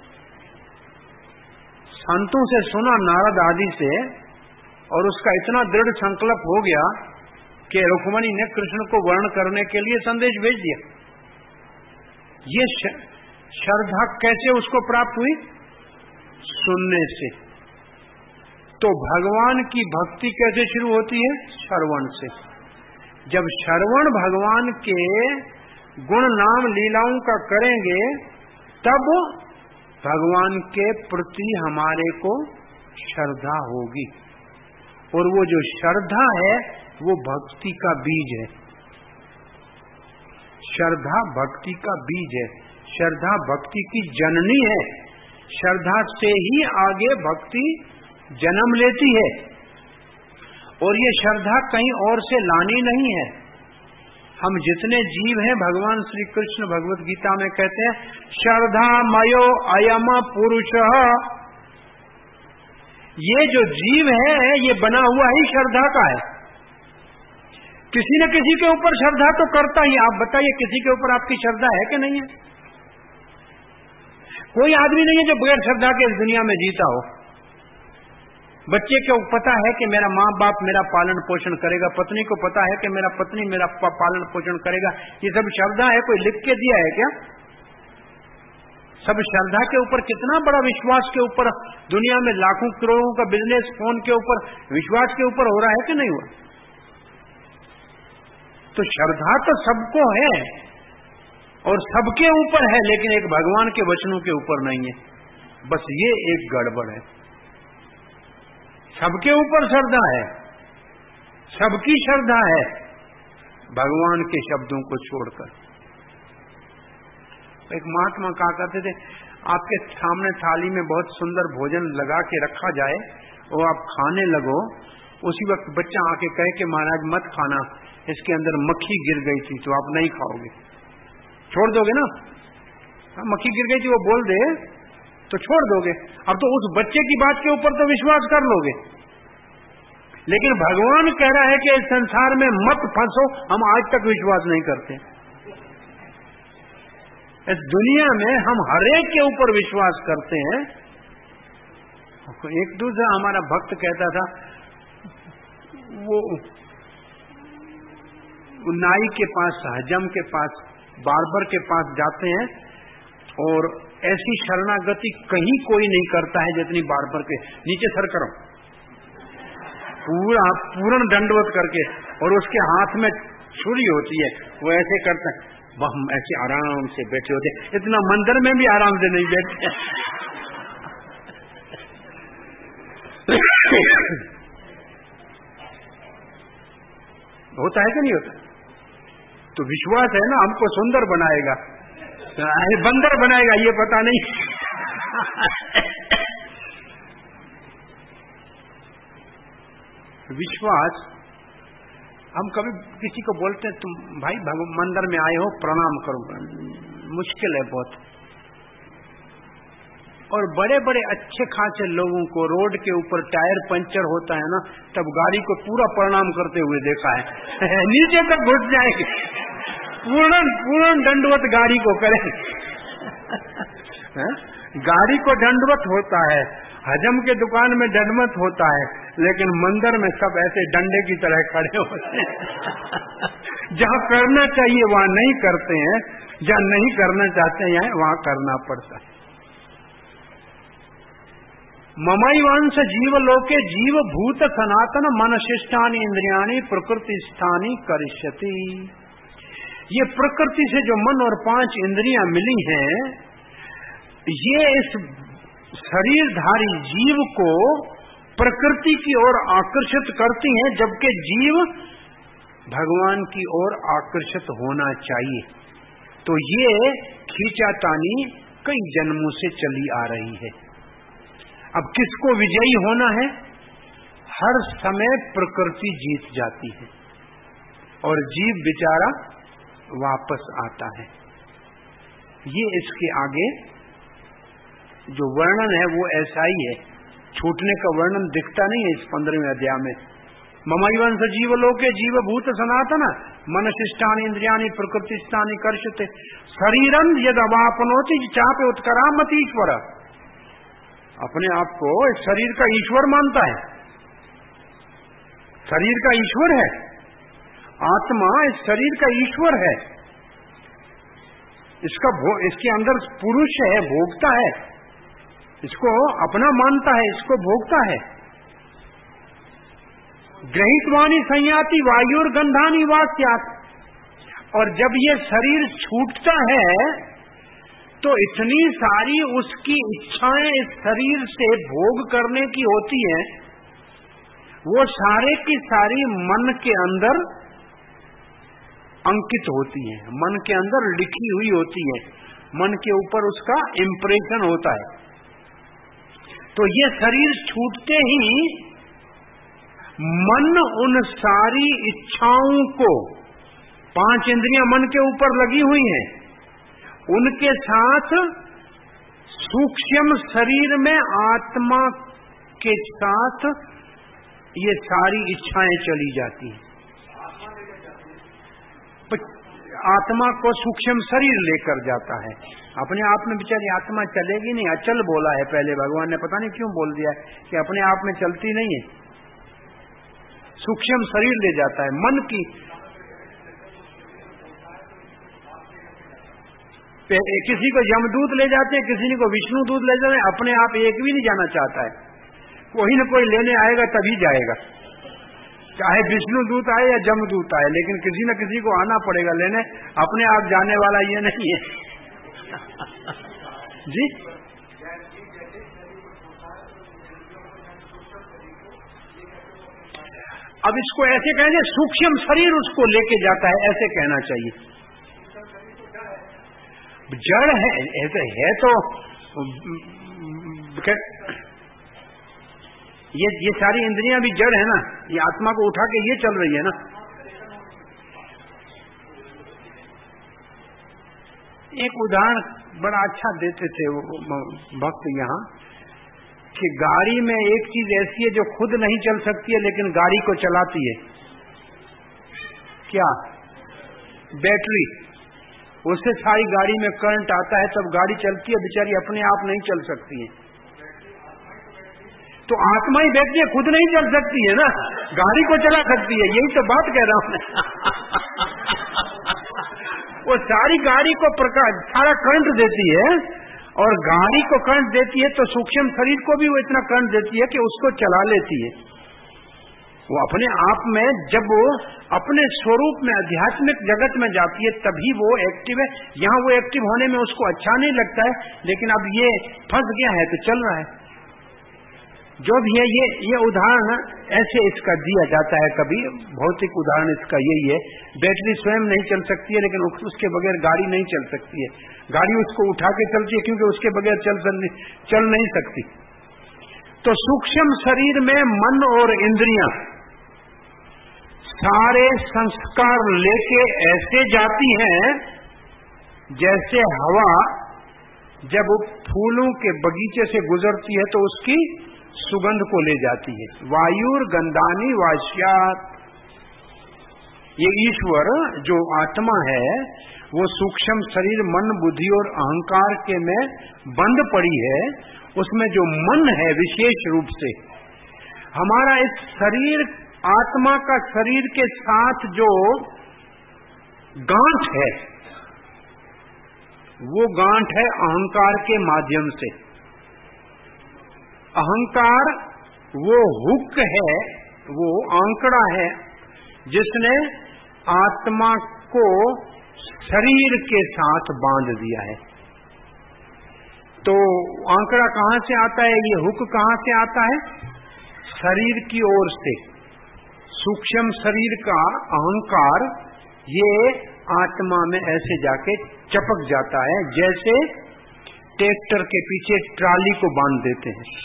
संतों से सुना, नारद आदि से, और उसका इतना दृढ़ संकल्प हो गया कि रुक्मणी ने कृष्ण को वर्ण करने के लिए संदेश भेज दिया। ये श्रद्धा कैसे उसको प्राप्त हुई? सुनने से। तो भगवान की भक्ति कैसे शुरू होती है? श्रवण से। जब श्रवण भगवान के गुण नाम लीलाओं का करेंगे तब भगवान के प्रति हमारे को श्रद्धा होगी, और वो जो श्रद्धा है वो भक्ति का बीज है। श्रद्धा भक्ति का बीज है, श्रद्धा भक्ति की जननी है। श्रद्धा से ही आगे भक्ति जन्म लेती है, और ये श्रद्धा कहीं और से लानी नहीं है। हम जितने जीव हैं, भगवान श्री कृष्ण भगवत गीता में कहते हैं श्रद्धा मयो अयम पुरुष, ये जो जीव है ये बना हुआ ही श्रद्धा का है। किसी न किसी के ऊपर श्रद्धा तो करता ही। आप बताइए किसी के ऊपर आपकी श्रद्धा है कि नहीं है? कोई आदमी नहीं है जो बगैर श्रद्धा के इस दुनिया में जीता हो। बच्चे को पता है कि मेरा माँ बाप मेरा पालन पोषण करेगा, पत्नी को पता है कि मेरा पत्नी मेरा पालन पोषण करेगा। ये सब श्रद्धा है, कोई लिख के दिया है क्या? सब श्रद्धा के ऊपर कितना बड़ा विश्वास के ऊपर दुनिया में लाखों करोड़ों का बिजनेस फोन के ऊपर विश्वास के ऊपर हो रहा है कि नहीं हुआ? तो श्रद्धा तो सबको है और सबके ऊपर है, लेकिन एक भगवान के वचनों के ऊपर नहीं है। बस ये एक गड़बड़ है। सबके ऊपर श्रद्धा है, सबकी श्रद्धा है, भगवान के शब्दों को छोड़कर। एक महात्मा कहा करते थे, आपके सामने थाली में बहुत सुंदर भोजन लगा के रखा जाए और आप खाने लगो, उसी वक्त बच्चा आके कहे कि महाराज मत खाना, इसके अंदर मक्खी गिर गई थी, तो आप नहीं खाओगे, छोड़ दोगे ना? मक्खी गिर गई थी वो बोल दे तो छोड़ दोगे। अब तो उस बच्चे की बात के ऊपर तो विश्वास कर लोगे, लेकिन भगवान कह रहा है कि इस संसार में मत फंसो, हम आज तक विश्वास नहीं करते। इस दुनिया में हम हरेक के ऊपर विश्वास करते हैं। एक दूसरा हमारा भक्त कहता था, वो नाई के पास, हजम के पास, बार्बर के पास जाते हैं और ऐसी शरणागति कहीं कोई नहीं करता है जितनी बार्बर के। नीचे सर करो, पूरा पूर्ण दंडवत करके, और उसके हाथ में छुरी होती है, वो ऐसे करते हैं, वह हम ऐसे आराम से बैठे होते। इतना मंदिर में भी आराम से नहीं बैठते। होता है कि नहीं होता? तो विश्वास है ना, हमको सुंदर बनाएगा, बंदर बनाएगा ये पता नहीं। विश्वास, हम कभी किसी को बोलते हैं तुम भाई मंदिर में आए हो प्रणाम करो, मुश्किल है बहुत। और बड़े बड़े अच्छे खासे लोगों को रोड के ऊपर टायर पंचर होता है ना, तब गाड़ी को पूरा प्रणाम करते हुए देखा है। नीचे तक घुस जाएंगे, पूर्ण पूर्ण दंडवत गाड़ी को करें। गाड़ी को दंडवत होता है, हजम के दुकान में दंडवत होता है, लेकिन मंदिर में सब ऐसे डंडे की तरह खड़े होते हैं। जहाँ करना चाहिए वहाँ नहीं करते हैं, जहाँ नहीं करना चाहते हैं वहाँ करना पड़ता है। ममैवांश जीवलोके जीव भूत सनातन मन शिष्टानि इंद्रियाणि प्रकृति स्थानी करिष्यति। ये प्रकृति से जो मन और पांच इंद्रियां मिली हैं, ये इस शरीरधारी जीव को प्रकृति की ओर आकर्षित करती हैं, जबकि जीव भगवान की ओर आकर्षित होना चाहिए। तो ये खींचातानी कई जन्मों से चली आ रही है। अब किसको विजयी होना है? हर समय प्रकृति जीत जाती है और जीव बेचारा वापस आता है। ये इसके आगे जो वर्णन है वो ऐसा ही है, छूटने का वर्णन दिखता नहीं है इस पंद्रहवें अध्याय में। ममैवंश जीवलोके जीवभूत सनातन मनशिष्टानि इंद्रियाणि प्रकृतिष्ठानि कर्षते शरीरं यद अवापनोति चापे उत्करामतीश्वर। अपने आप को इस शरीर का ईश्वर मानता है, शरीर का ईश्वर है, आत्मा इस शरीर का ईश्वर है, इसका इसके अंदर पुरुष है, भोगता है, इसको अपना मानता है, इसको भोगता है। ग्रहितवानी संयाति वायुर गंधानी वास्यात। और जब ये शरीर छूटता है तो इतनी सारी उसकी इच्छाएं इस शरीर से भोग करने की होती हैं, वो सारे की सारी मन के अंदर अंकित होती हैं, मन के अंदर लिखी हुई होती है, मन के ऊपर उसका इंप्रेशन होता है। तो ये शरीर छूटते ही मन उन सारी इच्छाओं को, पांच इंद्रियां मन के ऊपर लगी हुई हैं, उनके साथ सूक्ष्म शरीर में आत्मा के साथ ये सारी इच्छाएं चली जाती हैं। आत्मा को सूक्ष्म शरीर लेकर जाता है, अपने आप में बेचारी आत्मा चलेगी नहीं, अचल बोला है पहले भगवान ने, पता नहीं क्यों बोल दिया है कि अपने आप में चलती नहीं है, सूक्ष्म शरीर ले जाता है। मन की किसी को यमदूत ले जाते हैं, किसी को विष्णु दूत ले जाते हैं, अपने आप एक भी नहीं जाना चाहता है, कोई न कोई लेने आएगा तभी जाएगा, चाहे विष्णु दूत आए या जमदूत आए, लेकिन किसी न किसी को आना पड़ेगा लेने, अपने आप जाने वाला ये नहीं है जी। अब इसको ऐसे कहेंगे सूक्ष्म शरीर उसको लेके जाता है, ऐसे कहना चाहिए। जड़ है, ऐसे है तो ये ये सारी इंद्रियां भी जड़ है ना, ये आत्मा को उठा के ये चल रही है ना। एक उदाहरण बड़ा अच्छा देते थे वो भक्त यहाँ, कि गाड़ी में एक चीज ऐसी है जो खुद नहीं चल सकती है लेकिन गाड़ी को चलाती है, क्या? बैटरी। उससे सारी गाड़ी में करंट आता है तब गाड़ी चलती है, बेचारी अपने आप नहीं चल सकती है। तो आत्मा ही बैटरी है, खुद नहीं चल सकती है ना, गाड़ी को चला सकती है, यही तो बात कह रहा हूं वो सारी गाड़ी को प्रकाश, सारा करंट देती है और गाड़ी को करंट देती है, तो सूक्ष्म शरीर को भी वो इतना करंट देती है कि उसको चला लेती है। वो अपने आप में, जब वो अपने स्वरूप में आध्यात्मिक जगत में जाती है तभी वो एक्टिव है। यहाँ वो एक्टिव होने में उसको अच्छा नहीं लगता है, लेकिन अब ये फंस गया है तो चल रहा है। जो भी है, ये ये उदाहरण ऐसे इसका दिया जाता है, कभी भौतिक उदाहरण इसका यही है। बैटरी स्वयं नहीं चल सकती है लेकिन उसके बगैर गाड़ी नहीं चल सकती है, गाड़ी उसको उठा के चलती है क्योंकि उसके बगैर चल चल नहीं सकती। तो सूक्ष्म शरीर में मन और इंद्रियां सारे संस्कार लेके ऐसे जाती हैं जैसे हवा जब फूलों के बगीचे से गुजरती है तो उसकी सुगंध को ले जाती है। वायुर गंधानी वास्यात। ये ईश्वर जो आत्मा है वो सूक्ष्म शरीर मन बुद्धि और अहंकार के में बंद पड़ी है। उसमें जो मन है विशेष रूप से हमारा इस शरीर, आत्मा का शरीर के साथ जो गांठ है वो गांठ है अहंकार के माध्यम से। अहंकार वो हुक है, वो आंकड़ा है जिसने आत्मा को शरीर के साथ बांध दिया है। तो आंकड़ा कहां से आता है, ये हुक कहां से आता है? शरीर की ओर से। सूक्ष्म शरीर का अहंकार ये आत्मा में ऐसे जाके चपक जाता है जैसे ट्रैक्टर के पीछे ट्राली को बांध देते हैं।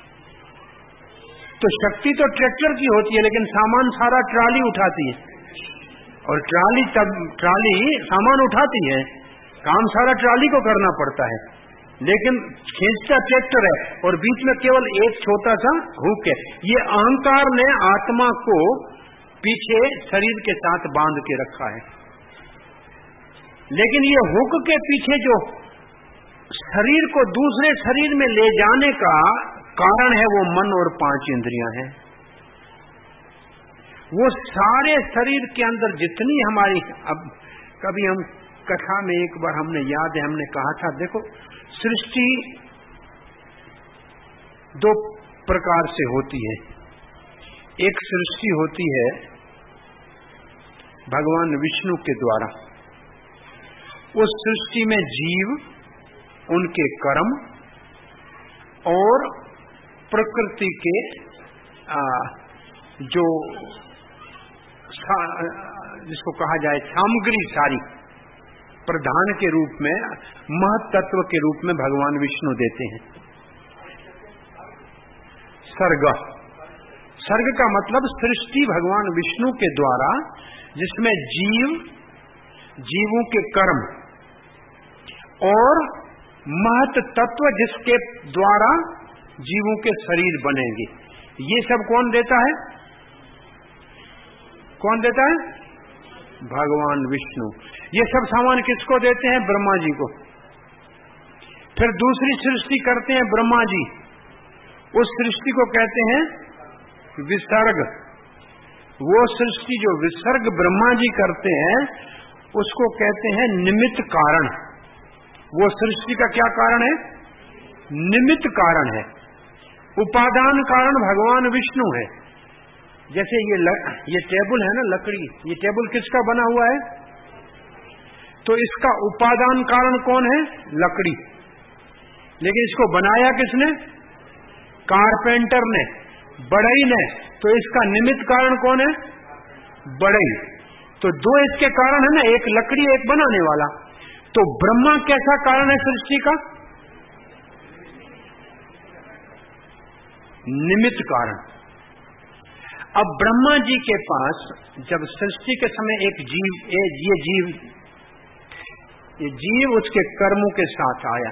तो शक्ति तो ट्रैक्टर की होती है लेकिन सामान सारा ट्राली उठाती है, और ट्राली तब ट्राली सामान उठाती है, काम सारा ट्राली को करना पड़ता है, लेकिन खींचता ट्रैक्टर है और बीच में केवल एक छोटा सा हुक है। ये अहंकार ने आत्मा को पीछे शरीर के साथ बांध के रखा है। लेकिन ये हुक के पीछे जो शरीर को दूसरे शरीर में ले जाने का कारण है वो मन और पांच इंद्रियां हैं। वो सारे शरीर के अंदर जितनी हमारी, अब कभी हम कथा में एक बार हमने याद है हमने कहा था, देखो सृष्टि दो प्रकार से होती है। एक सृष्टि होती है भगवान विष्णु के द्वारा, उस सृष्टि में जीव, उनके कर्म और प्रकृति के आ, जो जिसको कहा जाए सामग्री सारी प्रधान के रूप में, महत्त्व के रूप में भगवान विष्णु देते हैं। सर्ग, सर्ग का मतलब सृष्टि भगवान विष्णु के द्वारा, जिसमें जीव, जीवों के कर्म और महत तत्व जिसके द्वारा जीवों के शरीर बनेंगे, ये सब कौन देता है? कौन देता है? भगवान विष्णु। ये सब सामान किसको देते हैं? ब्रह्मा जी को। फिर दूसरी सृष्टि करते हैं ब्रह्मा जी, उस सृष्टि को कहते हैं विसर्ग। वो सृष्टि जो विसर्ग ब्रह्मा जी करते हैं उसको कहते हैं निमित्त कारण। वो सृष्टि का क्या कारण है? निमित्त कारण है। उपादान कारण भगवान विष्णु है। जैसे ये लक, ये टेबल है ना, लकड़ी, ये टेबल किसका बना हुआ है? तो इसका उपादान कारण कौन है? लकड़ी। लेकिन इसको बनाया किसने? कारपेंटर ने, बढ़ई ने। तो इसका निमित्त कारण कौन है? बढ़ई। तो दो इसके कारण है ना, एक लकड़ी एक बनाने वाला। तो ब्रह्मा कैसा कारण है सृष्टि का? निमित्त कारण। अब ब्रह्मा जी के पास जब सृष्टि के समय एक जीव, ये जीव ये जीव उसके कर्मों के साथ आया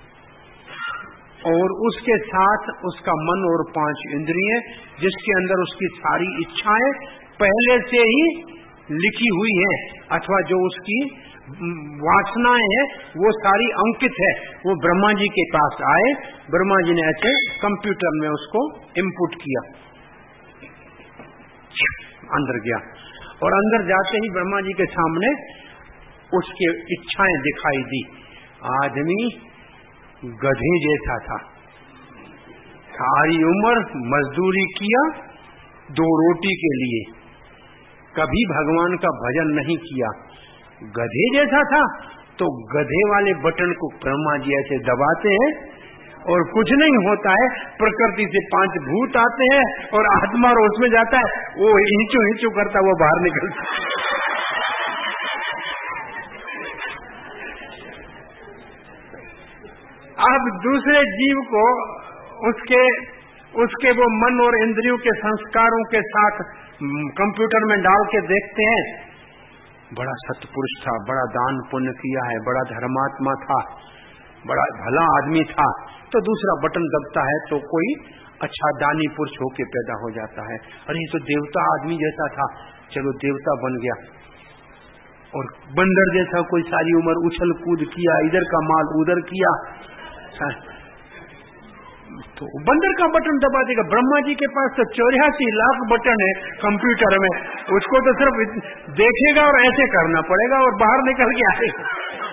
और उसके साथ उसका मन और पांच इंद्रियां, जिसके अंदर उसकी सारी इच्छाएं पहले से ही लिखी हुई है, अथवा जो उसकी वासनाएं हैं वो सारी अंकित है। वो ब्रह्मा जी के पास आए, ब्रह्मा जी ने ऐसे कंप्यूटर में उसको इनपुट किया, अंदर गया और अंदर जाते ही ब्रह्मा जी के सामने उसकी इच्छाएं दिखाई दी। आदमी गधे जैसा था, सारी उम्र मजदूरी किया दो रोटी के लिए, कभी भगवान का भजन नहीं किया, गधे जैसा था। तो गधे वाले बटन को ब्रह्मा जी ऐसे दबाते हैं और कुछ नहीं होता है। प्रकृति से पांच भूत आते हैं और आत्मा और उसमें जाता है, वो हिंचू हिंचू करता वो बाहर निकलता। अब दूसरे जीव को उसके उसके वो मन और इंद्रियों के संस्कारों के साथ कंप्यूटर में डाल के देखते हैं, बड़ा सत्पुरुष था, बड़ा दान पुण्य किया है, बड़ा धर्मात्मा था, बड़ा भला आदमी था। तो दूसरा बटन दबता है तो कोई अच्छा दानी पुरुष होके पैदा हो जाता है। अरे ये तो देवता आदमी जैसा था, चलो देवता बन गया। और बंदर जैसा कोई सारी उम्र उछल कूद किया, इधर का माल उधर किया, तो बंदर का बटन दबा देगा। ब्रह्मा जी के पास तो चौरासी लाख बटन है कंप्यूटर में, उसको तो सिर्फ देखेगा और ऐसे करना पड़ेगा और बाहर निकल के आएगा।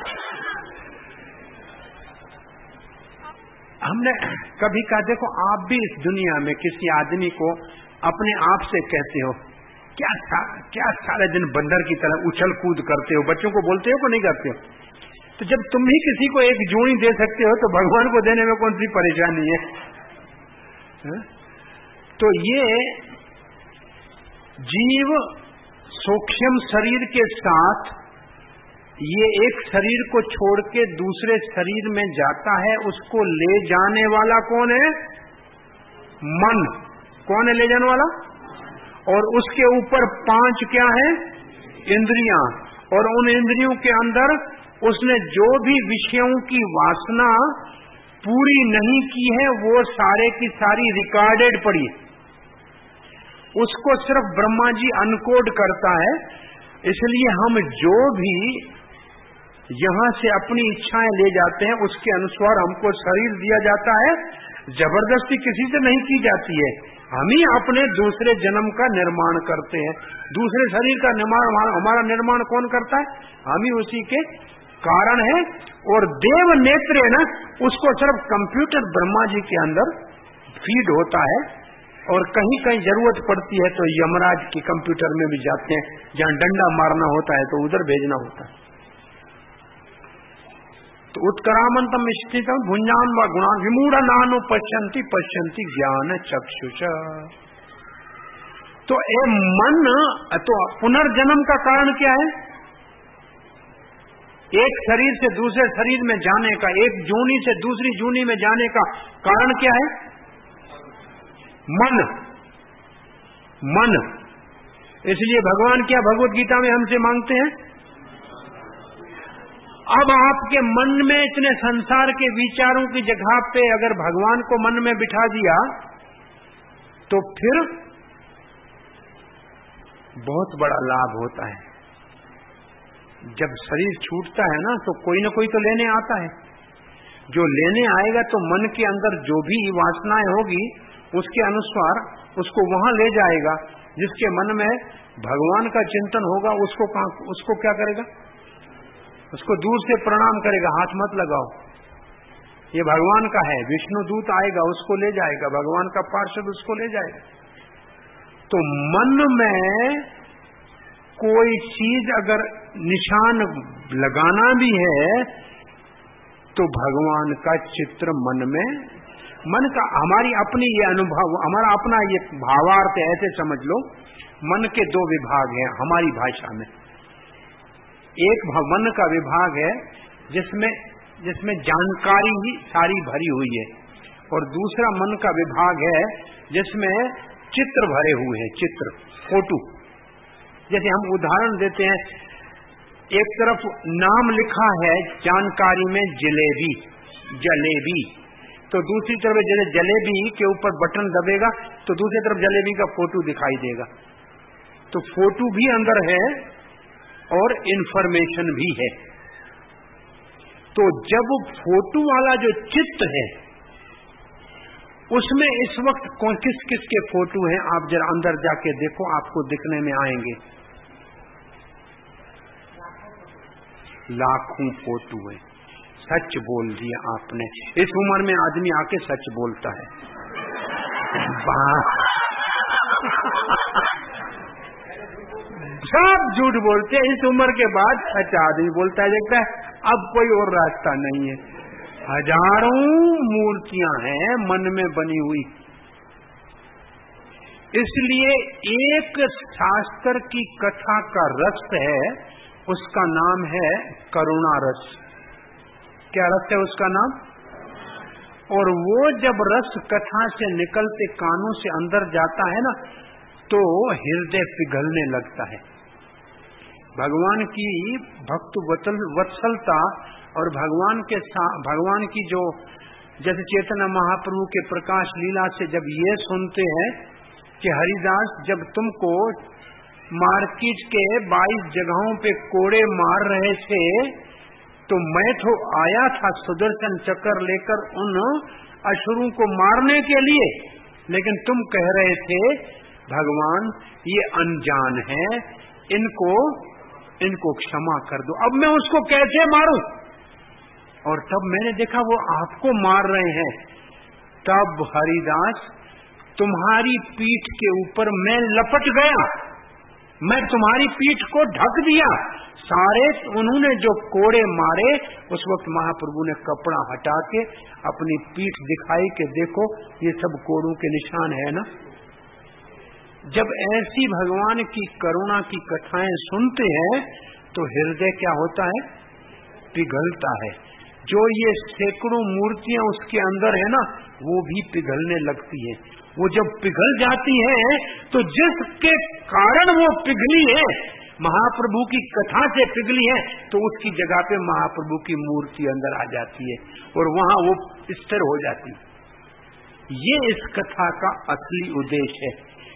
हमने कभी कहा, देखो आप भी इस दुनिया में किसी आदमी को अपने आप से कहते हो, क्या सा, क्या सारे दिन बंदर की तरह उछल कूद करते हो, बच्चों को बोलते हो को नहीं करते हो? तो जब तुम ही किसी को एक जूनी दे सकते हो तो भगवान को देने में कौन सी परेशानी है? है? तो ये जीव सूक्ष्म शरीर के साथ ये एक शरीर को छोड़ के दूसरे शरीर में जाता है, उसको ले जाने वाला कौन है? मन। कौन है ले जाने वाला? और उसके ऊपर पांच क्या है? इंद्रियां। और उन इंद्रियों के अंदर उसने जो भी विषयों की वासना पूरी नहीं की है वो सारे की सारी रिकॉर्डेड पड़ी। उसको सिर्फ ब्रह्मा जी अनकोड करता है। इसलिए हम जो भी यहां से अपनी इच्छाएं ले जाते हैं उसके अनुसार हमको शरीर दिया जाता है। जबरदस्ती किसी से नहीं की जाती है, हम ही अपने दूसरे जन्म का निर्माण करते हैं। दूसरे शरीर का निर्माण हमारा निर्माण कौन करता है? हम ही उसी के कारण है। और देव नेत्र है ना, उसको सिर्फ कंप्यूटर ब्रह्मा जी के अंदर फीड होता है, और कहीं कहीं जरूरत पड़ती है तो यमराज के कंप्यूटर में भी जाते हैं, जहां डंडा मारना होता है तो उधर भेजना होता है। तो उत्करामंतम स्थितम भुंजान व गुणान विमूढ़ नानु पश्यंती पश्यंती ज्ञान चक्षुष। तो ए मन, तो पुनर्जन्म का कारण क्या है? एक शरीर से दूसरे शरीर में जाने का, एक जूनी से दूसरी जूनी में जाने का कारण क्या है? मन। मन। इसलिए भगवान क्या भगवत गीता में हमसे मांगते हैं? अब आपके मन में इतने संसार के विचारों की जगह पे अगर भगवान को मन में बिठा दिया तो फिर बहुत बड़ा लाभ होता है। जब शरीर छूटता है ना तो कोई ना कोई तो लेने आता है। जो लेने आएगा तो मन के अंदर जो भी वासनाएं होगी उसके अनुसार उसको वहां ले जाएगा। जिसके मन में भगवान का चिंतन होगा उसको उसको क्या करेगा? उसको दूर से प्रणाम करेगा, हाथ मत लगाओ, ये भगवान का है। विष्णु दूत आएगा उसको ले जाएगा, भगवान का पार्षद उसको ले जाएगा। तो मन में कोई चीज अगर निशान लगाना भी है तो भगवान का चित्र मन में, मन का हमारी अपनी ये अनुभव, हमारा अपना ये भावार्थ ऐसे समझ लो। मन के दो विभाग हैं हमारी भाषा में। एक मन का विभाग है जिसमें जिसमें जानकारी ही सारी भरी हुई है, और दूसरा मन का विभाग है जिसमें चित्र भरे हुए हैं, चित्र, फोटो। जैसे हम उदाहरण देते हैं, एक तरफ नाम लिखा है जानकारी में जलेबी, जलेबी, तो दूसरी तरफ जलेबी के ऊपर बटन दबेगा तो दूसरी तरफ जलेबी का फोटो दिखाई देगा। तो फोटो भी अंदर है और इंफॉर्मेशन भी है। तो जब फोटो वाला जो चित्त है उसमें इस वक्त कौन किस किस के फोटो हैं, आप जरा अंदर जाके देखो, आपको दिखने में आएंगे। लाखों फोटो है। सच बोल दिया आपने। इस उम्र में आदमी आके सच बोलता है। सब झूठ बोलते हैं। इस उम्र के बाद सच आदमी बोलता है। देखता है अब कोई और रास्ता नहीं है। हजारों मूर्तियां हैं मन में बनी हुई। इसलिए एक शास्त्र की कथा का रस है, उसका नाम है करुणा रस। क्या रस है उसका नाम? और वो जब रस कथा से निकलते कानों से अंदर जाता है ना तो हृदय पिघलने लगता है। भगवान की भक्त वत्सलता और भगवान के भगवान की जो, जैसे चैतन्य महाप्रभु के प्रकाश लीला से जब ये सुनते हैं कि हरिदास जब तुमको मार्केट के बाईस जगहों पे कोड़े मार रहे थे तो मैं तो आया था सुदर्शन चक्र लेकर उन असुरों को मारने के लिए, लेकिन तुम कह रहे थे भगवान ये अनजान है, इनको इनको क्षमा कर दो। अब मैं उसको कैसे मारूं? और तब मैंने देखा वो आपको मार रहे हैं। तब हरिदास तुम्हारी पीठ के ऊपर मैं लपट गया, मैं तुम्हारी पीठ को ढक दिया। सारे उन्होंने जो कोड़े मारे, उस वक्त महाप्रभु ने कपड़ा हटा के अपनी पीठ दिखाई कि देखो ये सब कोड़ों के निशान है ना। जब ऐसी भगवान की करुणा की कथाएं सुनते हैं तो हृदय क्या होता है? पिघलता है। जो ये सैकड़ों मूर्तियां उसके अंदर है ना वो भी पिघलने लगती है। वो जब पिघल जाती है तो जिसके कारण वो पिघली है, महाप्रभु की कथा से पिघली है, तो उसकी जगह पे महाप्रभु की मूर्ति अंदर आ जाती है और वहां वो स्थिर हो जाती है। ये इस कथा का असली उद्देश्य है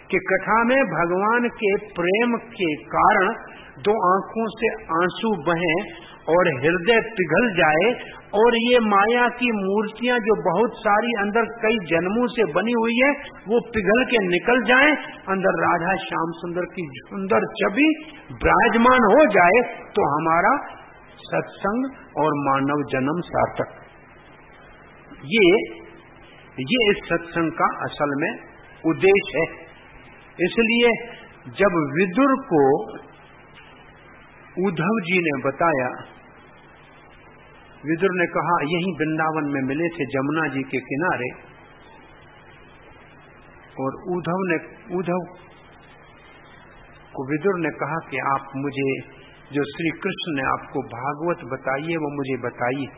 कि कथा में भगवान के प्रेम के कारण दो आंखों से आंसू बहें और हृदय पिघल जाए, और ये माया की मूर्तियां जो बहुत सारी अंदर कई जन्मों से बनी हुई है वो पिघल के निकल जाए, अंदर राधा श्याम सुंदर की सुंदर छवि विराजमान हो जाए, तो हमारा सत्संग और मानव जन्म सार्थक। ये ये इस सत्संग का असल में उद्देश्य है। इसलिए जब विदुर को उद्धव जी ने बताया, विदुर ने कहा यहीं वृंदावन में मिले थे जमुना जी के किनारे, और उद्धव ने उद्धव को विदुर ने कहा कि आप मुझे जो श्री कृष्ण ने आपको भागवत बताई है वो मुझे बताइए।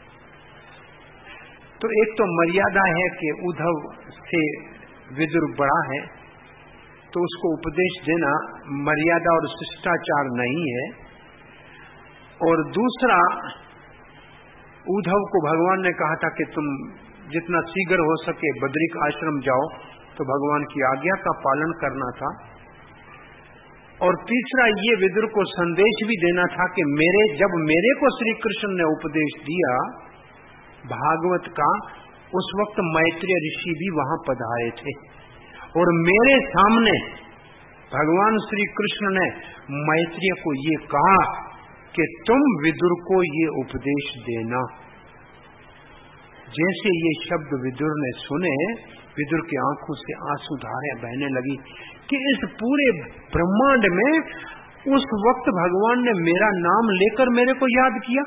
तो एक तो मर्यादा है कि उद्धव से विदुर बड़ा है, तो उसको उपदेश देना मर्यादा और शिष्टाचार नहीं है। और दूसरा, उद्धव को भगवान ने कहा था कि तुम जितना शीघ्र हो सके बद्रिक आश्रम जाओ, तो भगवान की आज्ञा का पालन करना था। और तीसरा, ये विदुर को संदेश भी देना था कि मेरे जब मेरे को श्री कृष्ण ने उपदेश दिया भागवत का, उस वक्त मैत्रेय ऋषि भी वहां पधारे थे, और मेरे सामने भगवान श्री कृष्ण ने मैत्रेय को ये कहा कि तुम विदुर को ये उपदेश देना। जैसे ये शब्द विदुर ने सुने, विदुर की आंखों से आंसू धारे बहने लगी कि इस पूरे ब्रह्मांड में उस वक्त भगवान ने मेरा नाम लेकर मेरे को याद किया।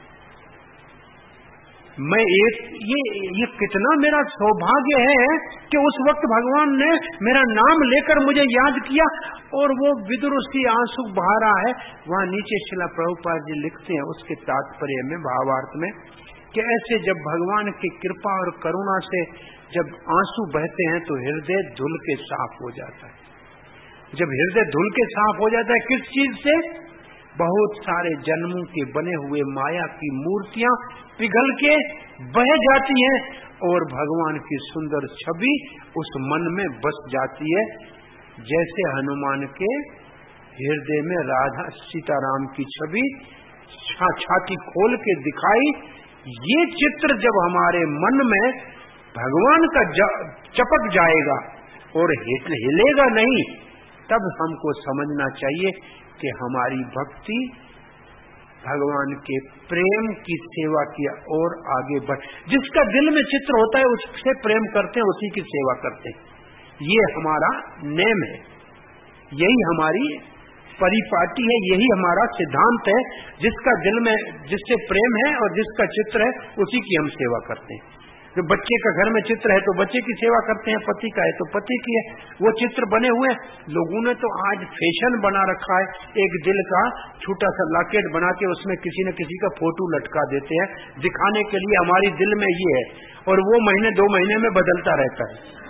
मैं एक ये ये कितना मेरा सौभाग्य है कि उस वक्त भगवान ने मेरा नाम लेकर मुझे याद किया। और वो विदुर उसकी आंसू बहा रहा है। वहां नीचे श्रील प्रभुपाद जी लिखते हैं उसके तात्पर्य में, भावार्थ में, कि ऐसे जब भगवान की कृपा और करुणा से जब आंसू बहते हैं तो हृदय धुल के साफ हो जाता है। जब हृदय धुल के साफ हो जाता है किस चीज से? बहुत सारे जन्मों के बने हुए माया की मूर्तियां पिघल के बह जाती हैं, और भगवान की सुंदर छवि उस मन में बस जाती है। जैसे हनुमान के हृदय में राधा सीताराम की छवि छा, छाती खोल के दिखाई। ये चित्र जब हमारे मन में भगवान का जा, चपक जाएगा और हिलेगा नहीं, तब हमको समझना चाहिए कि हमारी भक्ति भगवान के प्रेम की सेवा की और आगे बढ़। जिसका दिल में चित्र होता है उससे प्रेम करते हैं, उसी की सेवा करते हैं। ये हमारा नेम है, यही हमारी परिपाटी है, यही हमारा सिद्धांत है। जिसका दिल में जिससे प्रेम है और जिसका चित्र है उसी की हम सेवा करते हैं। जो बच्चे का घर में चित्र है तो बच्चे की सेवा करते हैं, पति का है तो पति की है, वो चित्र बने हुए। लोगों ने तो आज फैशन बना रखा है, एक दिल का छोटा सा लॉकेट बना के उसमें किसी न किसी का फोटो लटका देते हैं, दिखाने के लिए हमारी दिल में ये है, और वो महीने दो महीने में बदलता रहता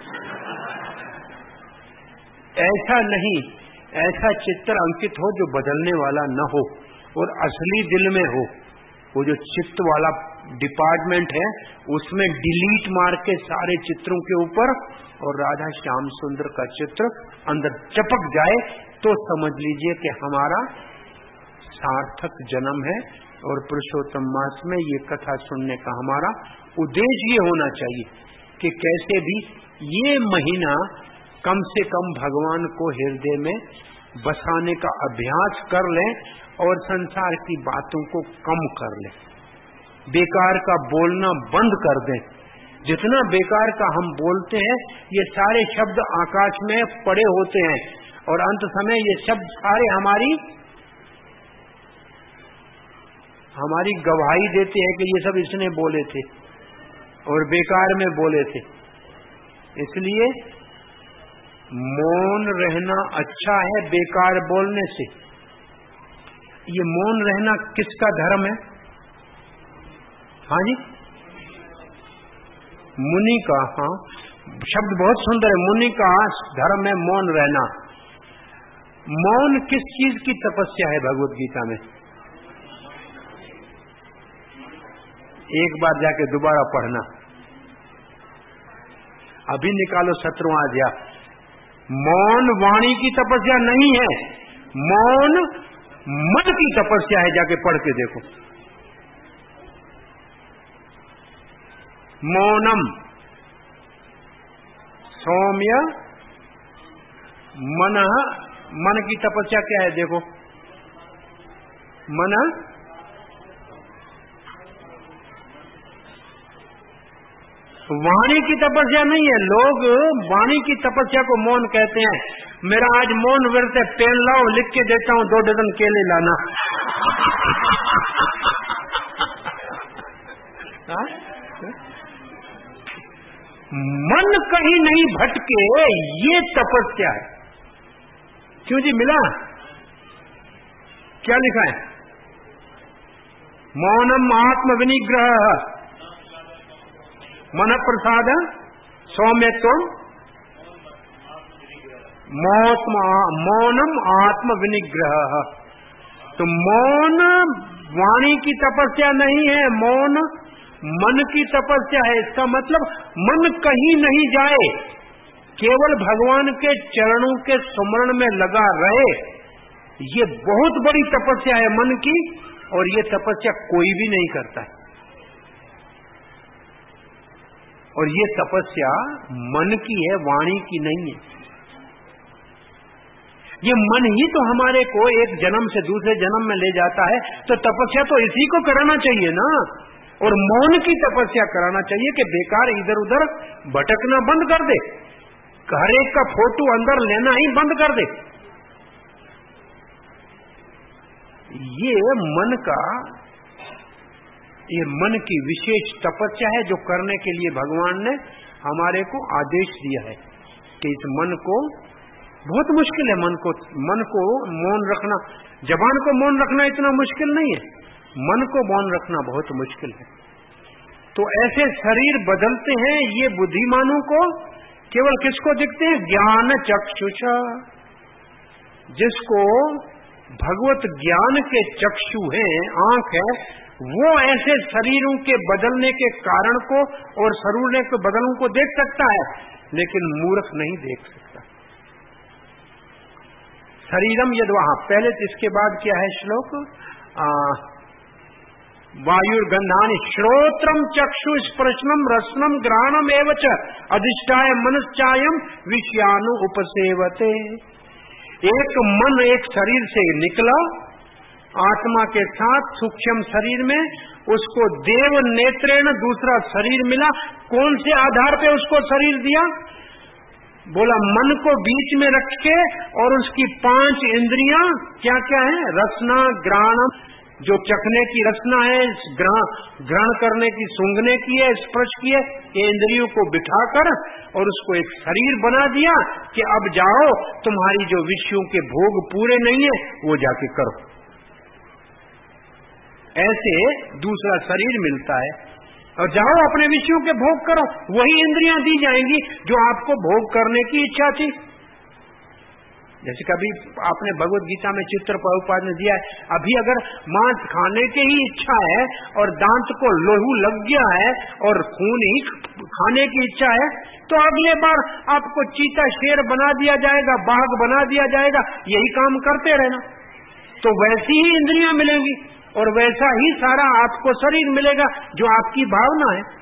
है। ऐसा नहीं, ऐसा चित्र अंकित हो जो बदलने वाला न हो और असली दिल में हो। वो जो चित्त वाला डिपार्टमेंट है उसमें डिलीट मार के सारे चित्रों के ऊपर और राधा श्याम सुंदर का चित्र अंदर चपक जाए, तो समझ लीजिए कि हमारा सार्थक जन्म है। और पुरुषोत्तम मास में ये कथा सुनने का हमारा उद्देश्य ये होना चाहिए कि कैसे भी ये महीना कम से कम भगवान को हृदय में बसाने का अभ्यास कर लें और संसार की बातों को कम कर लें, बेकार का बोलना बंद कर दें। जितना बेकार का हम बोलते हैं ये सारे शब्द आकाश में पड़े होते हैं, और अंत समय ये शब्द सारे हमारी हमारी गवाही देते हैं कि ये सब इसने बोले थे और बेकार में बोले थे। इसलिए मौन रहना अच्छा है बेकार बोलने से। ये मौन रहना किसका धर्म है? हाँ जी, मुनि का। हाँ, शब्द बहुत सुंदर है। मुनि का धर्म है मौन रहना। मौन किस चीज की तपस्या है भगवत गीता में? एक बार जाके दोबारा पढ़ना, अभी निकालो सत्रहवां अध्याय। मौन वाणी की तपस्या नहीं है, मौन मन की तपस्या है। जाके पढ़ के देखो। मौनम सौम्य मन, मन की तपस्या क्या है? देखो, मन वाणी की तपस्या नहीं है। लोग वाणी की तपस्या को मौन कहते हैं। मेरा आज मौन व्रत है, पेन लाओ, लिख के देता हूं, दो डजन केले लाना। मन कहीं नहीं भटके, ये तपस्या है। क्यों जी? मिला? क्या लिखा है? मौनम आत्म विनिग्रह, मन प्रसाद सौम्यत्व, मौनम आत्म विनिग्रह। तो मौन वाणी की तपस्या नहीं है, मौन मन की तपस्या है। इसका मतलब मन कहीं नहीं जाए, केवल भगवान के चरणों के स्मरण में लगा रहे। ये बहुत बड़ी तपस्या है मन की, और ये तपस्या कोई भी नहीं करता है। और ये तपस्या मन की है, वाणी की नहीं है। ये मन ही तो हमारे को एक जन्म से दूसरे जन्म में ले जाता है, तो तपस्या तो इसी को कराना चाहिए ना। और मौन की तपस्या कराना चाहिए कि बेकार इधर उधर भटकना बंद कर दे, हर एक का फोटो अंदर लेना ही बंद कर दे। ये मन का, ये मन की विशेष तपस्या है जो करने के लिए भगवान ने हमारे को आदेश दिया है कि इस मन को, बहुत मुश्किल है मन को, मन को मौन रखना। जबान को मौन रखना इतना मुश्किल नहीं है, मन को मौन रखना बहुत मुश्किल है। तो ऐसे शरीर बदलते हैं ये बुद्धिमानों को, केवल किसको दिखते हैं? ज्ञान चक्षुष, जिसको भगवत ज्ञान के चक्षु हैं, आंख है, वो ऐसे शरीरों के बदलने के कारण को और शरीर के बदलों को देख सकता है, लेकिन मूर्ख नहीं देख सकता। शरीरम यद्वाह, पहले इसके बाद क्या है श्लोक? वायुर्गंधानि श्रोत्रम चक्षु स्पर्शनम रसनम ग्रहणम एवच अधिष्ठाय मनश्चायम विषयानु उपसेवते। एक मन एक शरीर से निकला आत्मा के साथ सूक्ष्म शरीर में, उसको देव नेत्रेण दूसरा शरीर मिला। कौन से आधार पे उसको शरीर दिया? बोला मन को बीच में रख के, और उसकी पांच इंद्रियां क्या क्या है? रसना, ग्रहण, जो चखने की रसना है, ग्रहण करने की, सूंघने की है, स्पर्श की है, ये इंद्रियों को बिठाकर और उसको एक शरीर बना दिया कि अब जाओ, तुम्हारी जो विषयों के भोग पूरे नहीं है वो जाके करो। ऐसे दूसरा शरीर मिलता है और जाओ अपने विषयों के भोग करो। वही इंद्रियां दी जाएंगी जो आपको भोग करने की इच्छा थी। जैसे कभी आपने भगवत गीता में चित्र प्रभुपाद ने दिया है, अभी अगर मांस खाने की ही इच्छा है और दांत को लोहू लग गया है और खून ही खाने की इच्छा है, तो अगले बार आपको चीता शेर बना दिया जाएगा, बाघ बना दिया जाएगा, यही काम करते रहना। तो वैसी ही इंद्रियां मिलेंगी और वैसा ही सारा आपको शरीर मिलेगा जो आपकी भावना है।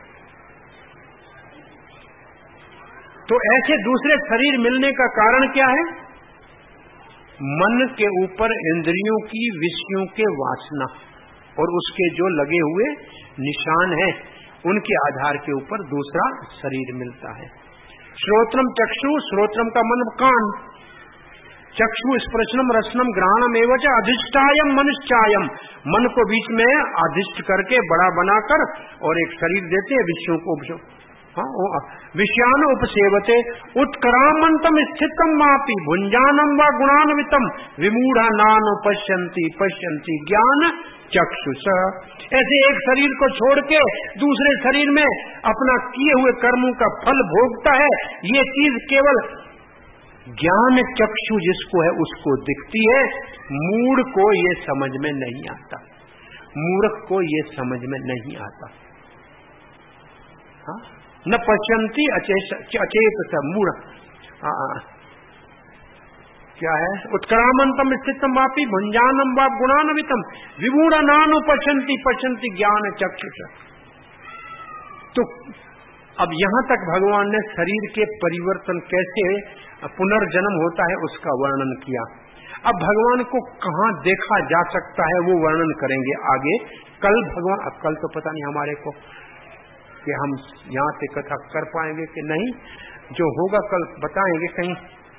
तो ऐसे दूसरे शरीर मिलने का कारण क्या है? मन के ऊपर इंद्रियों की, विषयों के वासना और उसके जो लगे हुए निशान हैं, उनके आधार के ऊपर दूसरा शरीर मिलता है। श्रोत्रम चक्षु, श्रोत्रम का मन कान, चक्षु स्पर्शनम रसनम ग्रहणम एवच अधिष्ठायम मनुष्यायम, मन को बीच में अधिष्ठ करके बड़ा बनाकर और एक शरीर देते हैं विषयों को। हाँ, विषयान उपसेवते उत्क्रामंतम स्थितम मापी भुंजानम व गुणान्वितम विमूढ़ा नानो पश्यन्ति पश्यन्ति ज्ञान चक्षुष। ऐसे एक शरीर को छोड़ के दूसरे शरीर में अपना किए हुए कर्मों का फल भोगता है। ये चीज केवल ज्ञान चक्षु जिसको है उसको दिखती है, मूढ़ को ये समझ में नहीं आता, मूर्ख को ये समझ में नहीं आता। हाँ? न पश्यन्ति अचेत स मूढ़, क्या है? उत्क्रामंतम स्थितम वापी भुंजानम वा गुणान्वितम विभूषणानु पश्यन्ति पश्यन्ति ज्ञान चक्षुष। तो अब यहां तक भगवान ने शरीर के परिवर्तन कैसे पुनर्जन्म होता है उसका वर्णन किया। अब भगवान को कहां देखा जा सकता है वो वर्णन करेंगे आगे। कल भगवान, अब कल तो पता नहीं हमारे को कि हम यहां से कथा कर पाएंगे कि नहीं, जो होगा कल बताएंगे। कहीं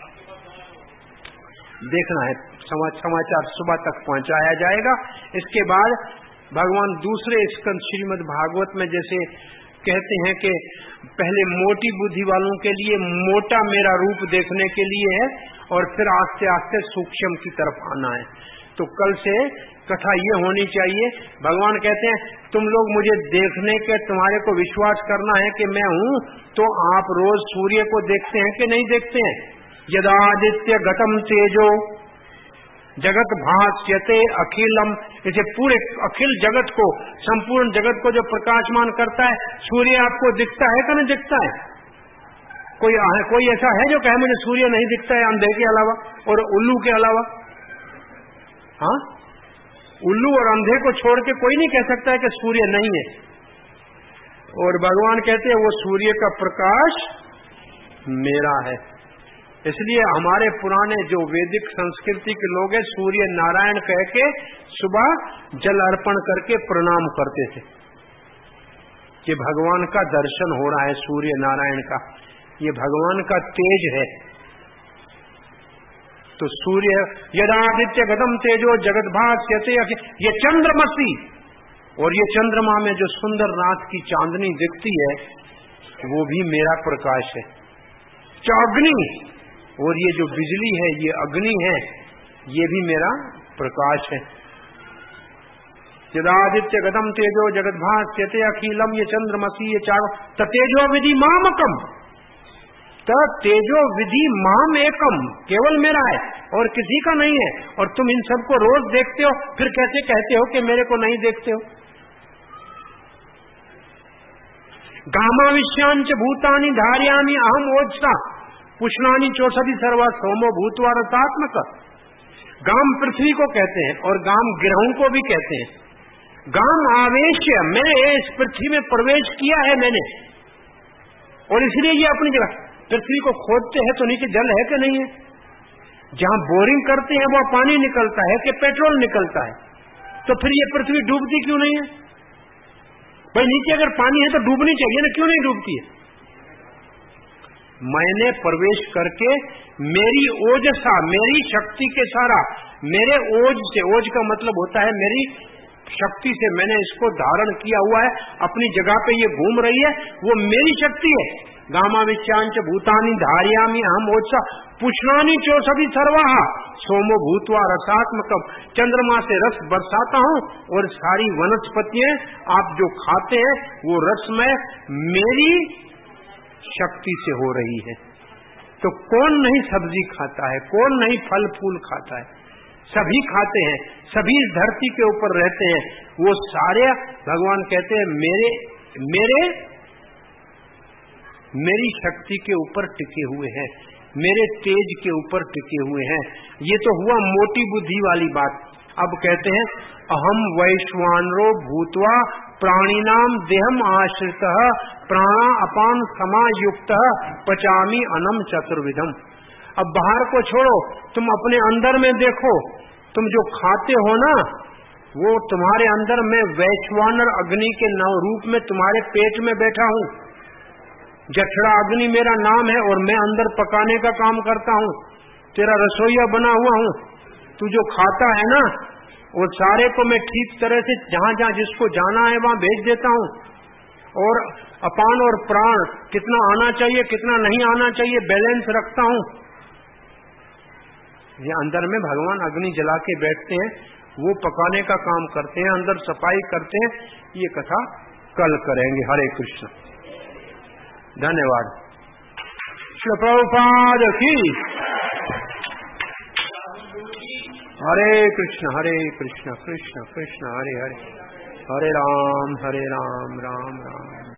देखना है, समाचार सुबह तक पहुंचाया जाएगा। इसके बाद भगवान दूसरे स्कंद श्रीमद् भागवत में जैसे कहते हैं कि पहले मोटी बुद्धि वालों के लिए मोटा मेरा रूप देखने के लिए है और फिर आस्ते आस्ते सूक्ष्म की तरफ आना है। तो कल से कथा ये होनी चाहिए। भगवान कहते हैं तुम लोग मुझे देखने के, तुम्हारे को विश्वास करना है कि मैं हूं, तो आप रोज सूर्य को देखते हैं कि नहीं देखते हैं? यदादित्य गतम तेजो जगत भास्यते अखिलम, इसे पूरे अखिल जगत को, संपूर्ण जगत को जो प्रकाशमान करता है, सूर्य आपको दिखता है कि नहीं दिखता है? कोई कोई ऐसा है जो कहे मुझे सूर्य नहीं दिखता है अंधे के अलावा और उल्लू के अलावा? हाँ, उल्लू और अंधे को छोड़ के कोई नहीं कह सकता है कि सूर्य नहीं है। और भगवान कहते हैं वो सूर्य का प्रकाश मेरा है। इसलिए हमारे पुराने जो वैदिक संस्कृति के लोग हैं, सूर्य नारायण कह के सुबह जल अर्पण करके प्रणाम करते थे कि भगवान का दर्शन हो रहा है। सूर्य नारायण का ये भगवान का तेज है। तो सूर्य यदादित्य गतम तेजो जगत भास्यते, ये चंद्रमसी, और ये चंद्रमा में जो सुंदर रात की चांदनी दिखती है वो भी मेरा प्रकाश है। अग्नि, और ये जो बिजली है ये अग्नि है, ये भी मेरा प्रकाश है। यदादित्य गतम तेजो जगत भास्यते अखिलम, ये चंद्रमसी, ये चारों तेजो विधि मामकम, तेजो विधि माम एकम, केवल मेरा है और किसी का नहीं है। और तुम इन सबको रोज देखते हो, फिर कैसे कहते हो कि मेरे को नहीं देखते हो? गामाविश्यांच भूतानि धारयामि अहम ओजसा पुष्णानि चौषधि सर्वा सोमो भूत्वा रसात्मक। गाम पृथ्वी को कहते हैं और गाम गिरहों को भी कहते हैं। गाम आवेश्य, मैंने इस पृथ्वी में प्रवेश किया है मैंने, और इसलिए ये अपनी जगह। पृथ्वी को खोदते हैं तो नीचे जल है कि नहीं है? जहां बोरिंग करते हैं वो पानी निकलता है कि पेट्रोल निकलता है? तो फिर ये पृथ्वी डूबती क्यों नहीं है? भाई नीचे अगर पानी है तो डूबनी चाहिए ना, क्यों नहीं डूबती है? मैंने प्रवेश करके मेरी ओजसा, मेरी शक्ति के सारा, मेरे ओज से, ओज का मतलब होता है मेरी शक्ति से, मैंने इसको धारण किया हुआ है, अपनी जगह पे ये घूम रही है, वो मेरी शक्ति है। गामाविश्यांच भूतानि धारयामि अहम ओजसा पुष्णानि चौषधि सर्वाः सोमो भूत्वा रसात्मकम, चंद्रमा से रस बरसाता हूँ और सारी वनस्पतियां आप जो खाते हैं वो रसमय मेरी शक्ति से हो रही है। तो कौन नहीं सब्जी खाता है, कौन नहीं फल फूल खाता है? सभी खाते हैं, सभी इस धरती के ऊपर रहते हैं। वो सारे भगवान कहते हैं मेरे मेरे मेरी शक्ति के ऊपर टिके हुए हैं, मेरे तेज के ऊपर टिके हुए हैं। ये तो हुआ मोटी बुद्धि वाली बात। अब कहते हैं अहम वैश्वानरो भूत्वा प्राणिनाम देहम आश्रित प्राणा अपान समायुक्त पचामी अनम चतुर्विधम। अब बाहर को छोड़ो, तुम अपने अंदर में देखो, तुम जो खाते हो ना वो तुम्हारे अंदर में वैश्वानर अग्नि के नव रूप में तुम्हारे पेट में बैठा हूँ। जठरा अग्नि मेरा नाम है और मैं अंदर पकाने का काम करता हूँ, तेरा रसोईया बना हुआ हूँ। तू जो खाता है ना वो सारे को मैं ठीक तरह से जहाँ जहाँ जिसको जाना है वहाँ भेज देता हूँ। और अपान और प्राण कितना आना चाहिए कितना नहीं आना चाहिए बैलेंस रखता हूँ। ये अंदर में भगवान अग्नि जला के बैठते हैं, वो पकाने का काम करते हैं, अंदर सफाई करते हैं। ये कथा कल करेंगे। हरे कृष्ण, धन्यवाद। श्री प्रभुपाद की। हरे कृष्ण हरे कृष्ण कृष्ण कृष्ण हरे हरे, हरे राम हरे राम राम राम।